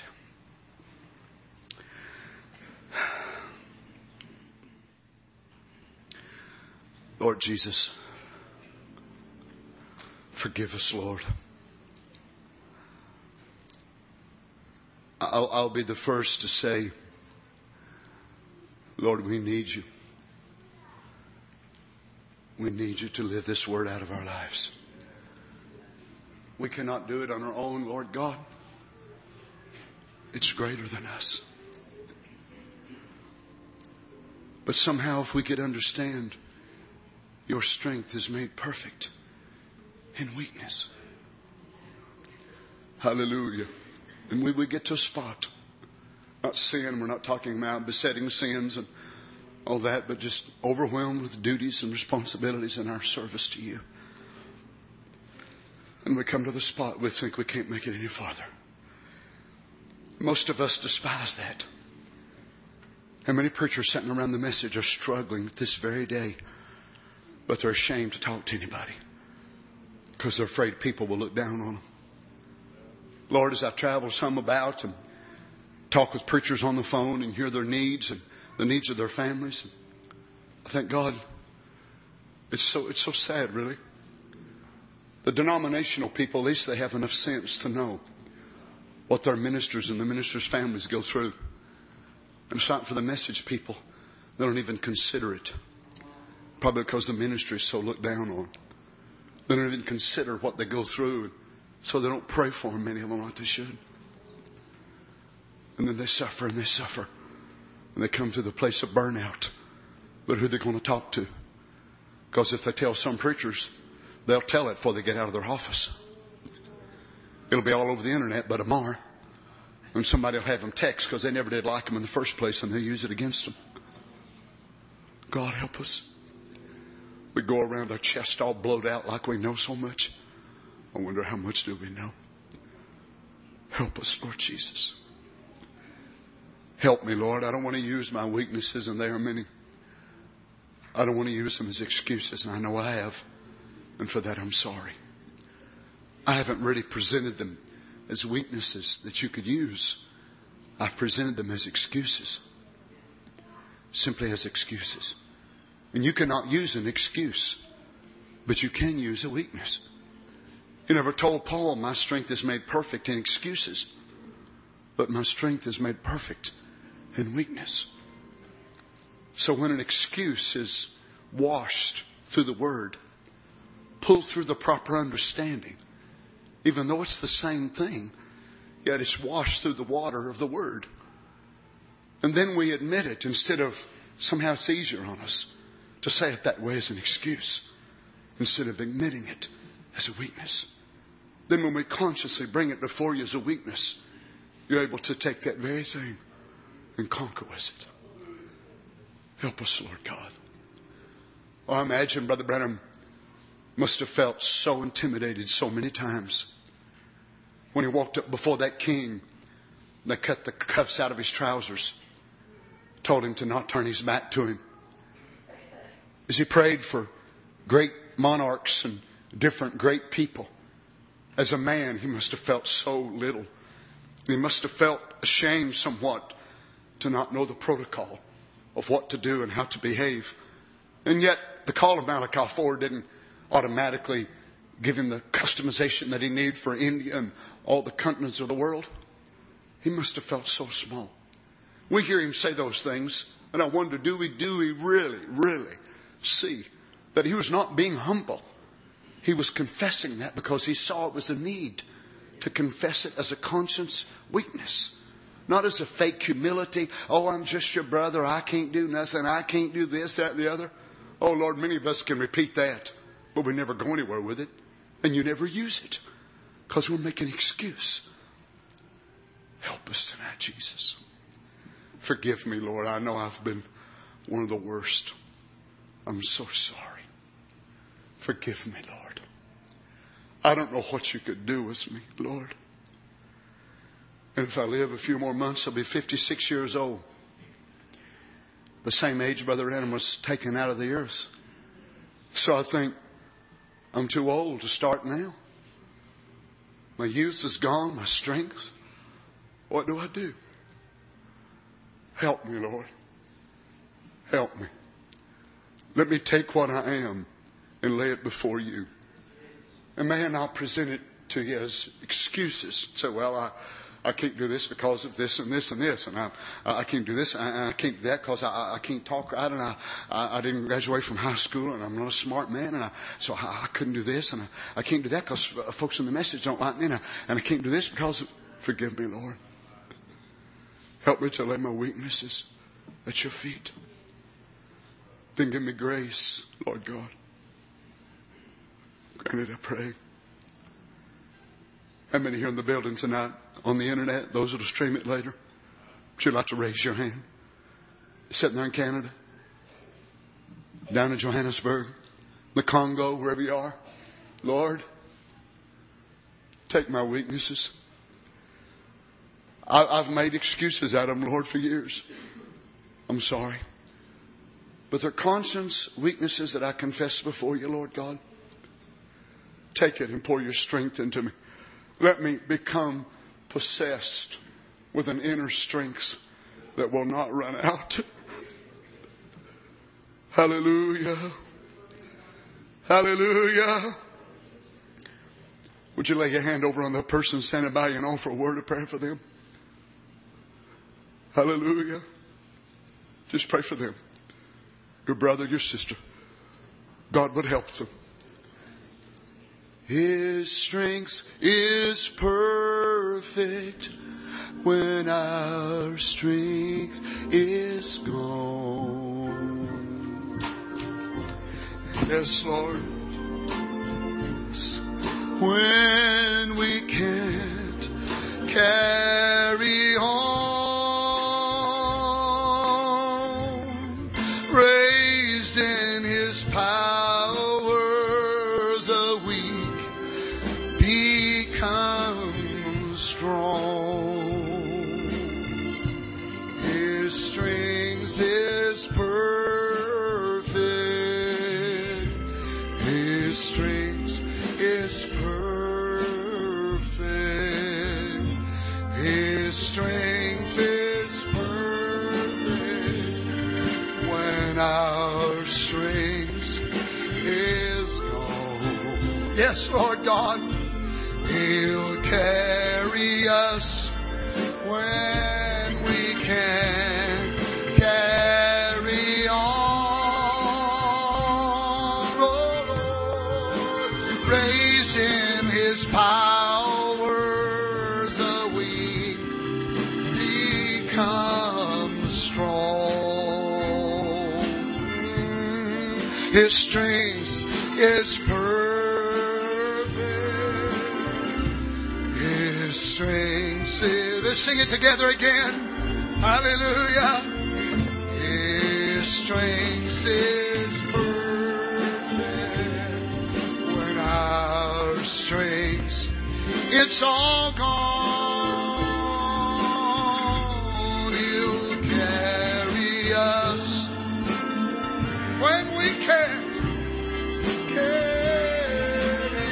Speaker 6: Lord Jesus, forgive us, Lord. I'll, I'll be the first to say, Lord, we need you. We need you to live this word out of our lives. We cannot do it on our own, Lord God. It's greater than us. But somehow if we could understand, your strength is made perfect in weakness. Hallelujah. And we would get to a spot, not sin, we're not talking about besetting sins and all that, but just overwhelmed with duties and responsibilities in our service to you. And we come to the spot we think we can't make it any farther. Most of us despise that. How many preachers sitting around the message are struggling this very day, but they're ashamed to talk to anybody because they're afraid people will look down on them. Lord, as I travel some about and talk with preachers on the phone and hear their needs and the needs of their families, I thank God. It's so, it's so sad, really. The denominational people, at least they have enough sense to know what their ministers and the ministers' families go through. And it's not for the message people. They don't even consider it. Probably because the ministry is so looked down on. They don't even consider what they go through. So they don't pray for them, many of them, like they should. And then they suffer and they suffer. And they come to the place of burnout. But who are they going to talk to? Because if they tell some preachers, they'll tell it before they get out of their office. It'll be all over the internet by tomorrow. And somebody will have them text because they never did like them in the first place and they'll use it against them. God help us. We go around our chest all blowed out like we know so much. I wonder how much do we know? Help us, Lord Jesus. Help me, Lord. I don't want to use my weaknesses, and there are many. I don't want to use them as excuses, and I know I have. And for that, I'm sorry. I haven't really presented them as weaknesses that you could use. I've presented them as excuses. Simply as excuses. And you cannot use an excuse, but you can use a weakness. You never told Paul, my strength is made perfect in excuses, but my strength is made perfect in weakness. So when an excuse is washed through the Word. Pull through the proper understanding. Even though it's the same thing, yet it's washed through the water of the Word. And then we admit it instead of, somehow it's easier on us to say it that way as an excuse, instead of admitting it as a weakness. Then when we consciously bring it before you as a weakness, you're able to take that very thing and conquer with it. Help us, Lord God. Oh, I imagine Brother Branham must have felt so intimidated so many times when he walked up before that king that cut the cuffs out of his trousers, told him to not turn his back to him. As he prayed for great monarchs and different great people, as a man, he must have felt so little. He must have felt ashamed somewhat to not know the protocol of what to do and how to behave. And yet, the call of Malachi four didn't automatically give him the customization that he needed for India and all the continents of the world. He must have felt so small. We hear him say those things, and I wonder, do we, do we really, really see that he was not being humble? He was confessing that because he saw it was a need to confess it as a conscience weakness. Not as a fake humility. Oh, I'm just your brother. I can't do nothing. I can't do this, that, and the other. Oh, Lord, many of us can repeat that, but we never go anywhere with it. And you never use it because we'll make an excuse. Help us tonight, Jesus. Forgive me, Lord. I know I've been one of the worst. I'm so sorry. Forgive me, Lord. I don't know what you could do with me, Lord. And if I live a few more months, I'll be fifty-six years old. The same age Brother Adam was taken out of the earth. So I think I'm too old to start now. My youth is gone, my strength. What do I do? Help me, Lord. Help me. Let me take what I am and lay it before you. And may I not present it to you as excuses. Say, well, I, I can't do this because of this and this and this. And I, I can't do this and I can't do that because I, I can't talk right. And I, I didn't graduate from high school and I'm not a smart man. And I, so I, I couldn't do this and I, I can't do that because folks in the message don't like me. And I, and I can't do this because of, forgive me, Lord. Help me to lay my weaknesses at your feet. Then give me grace, Lord God. Grant it, I pray. How many here in the building tonight, on the internet, those that will stream it later, would you like to raise your hand? Sitting there in Canada, down in Johannesburg, the Congo, wherever you are. Lord, take my weaknesses. I, I've made excuses out of them, Lord, for years. I'm sorry. But they're conscience weaknesses that I confess before you, Lord God. Take it and pour your strength into me. Let me become possessed with an inner strength that will not run out. Hallelujah. Hallelujah. Would you lay your hand over on the person standing by you and offer a word of prayer for them? Hallelujah. Just pray for them. Your brother, your sister. God would help them. His strength is perfect when our strength is gone. Yes, Lord. When we can't carry on, raised in His power, His strength is perfect. His strength is perfect. His strength is perfect when our strength is gone. Yes, Lord God. He'll carry us when we can carry on. Oh
Speaker 7: become strong. His strength is perfect. His strength is... Let's sing it together again. Hallelujah. His strength is perfect. When our strength, it's all gone, He'll carry us when we can't carry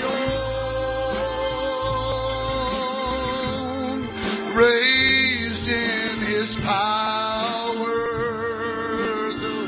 Speaker 7: on. Raised in His power, though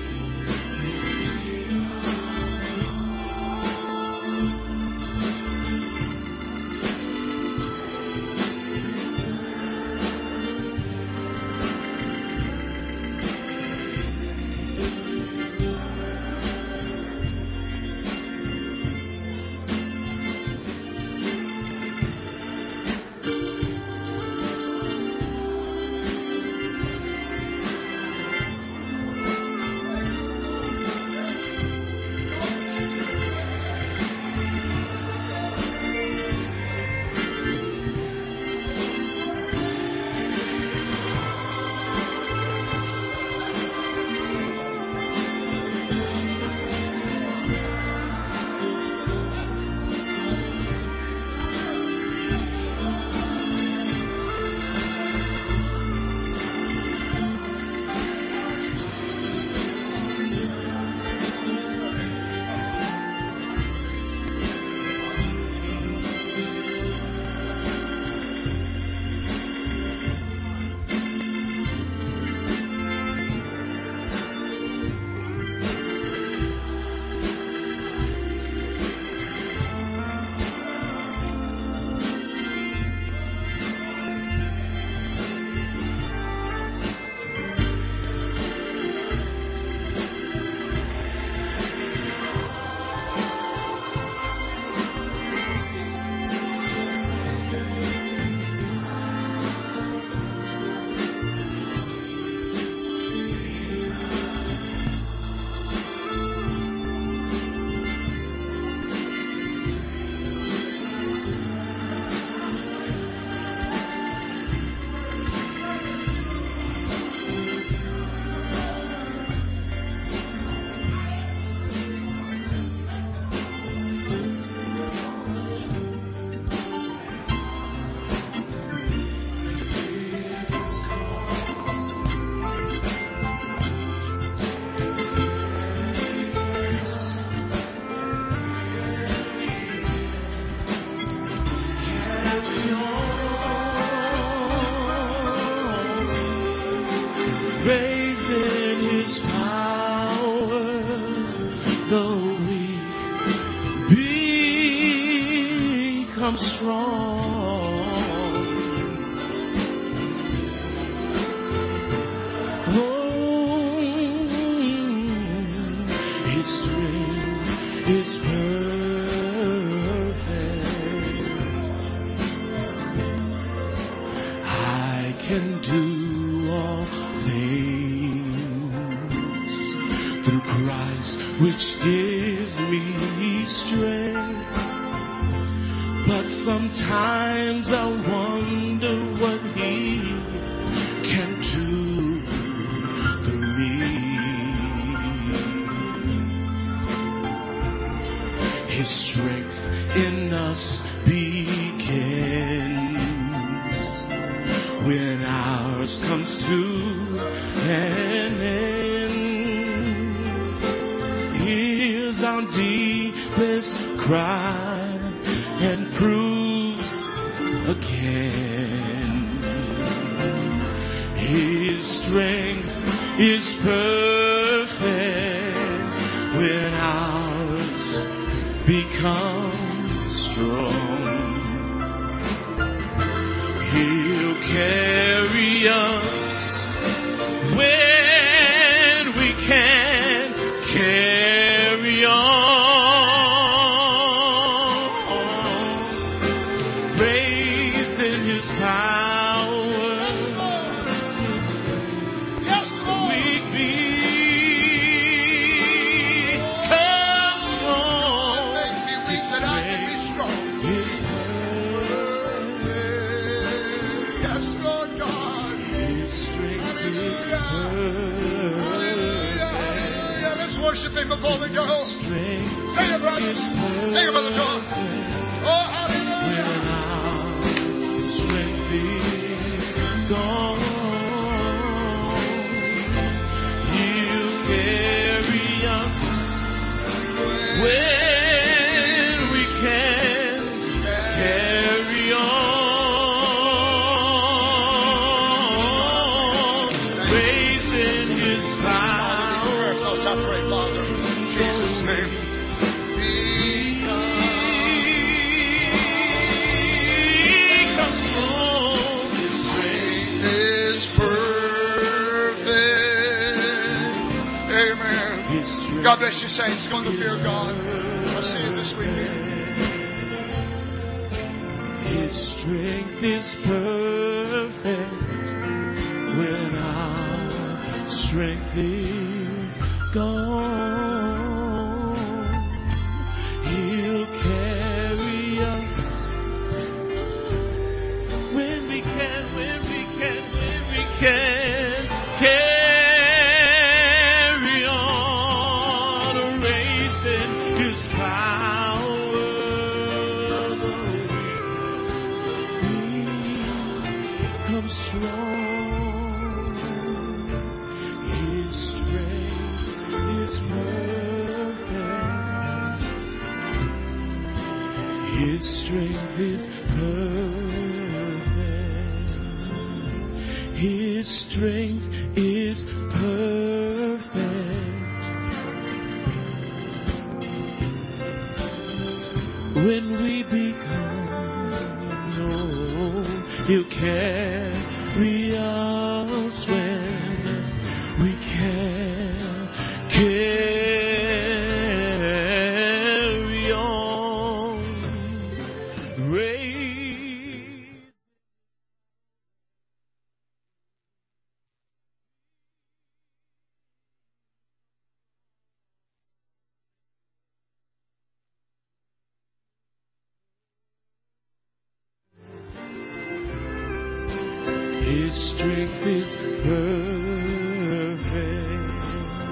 Speaker 3: raising His power, though we become strong. Oh, His strength is perfect. I can do all things through Christ, which gives me strength. But sometimes I wonder what He can do through me. His strength in us begins when ours comes to an end. Hears our deepest cry and proves again His strength is perfect when ours becomes strong. He'll carry us when we can't carry on. Praise in His power,
Speaker 5: strength is perfect.
Speaker 7: Hallelujah. Let's worship Him before we go.
Speaker 5: Strength
Speaker 7: Sing it, brothers. Sing it, Brother John. Oh, hallelujah.
Speaker 5: when our strength is gone, He'll carry us when we can carry on, raising His power.
Speaker 7: Close, I pray, Father, in Jesus' name. God bless you, saints. Go in the fear of God. I'll see you this weekend.
Speaker 5: His strength is perfect when our strength is gone. He'll carry us when we can, when we can, when we can. Carry His strength is perfect. His strength is perfect. When we become known, He'll carry us when we can carry on. His strength is perfect.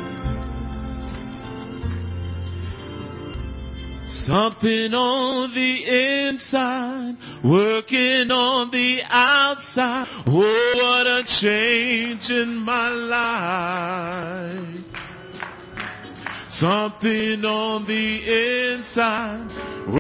Speaker 5: Something on the inside, working on the outside. Oh, what a change in my life. Something on the inside.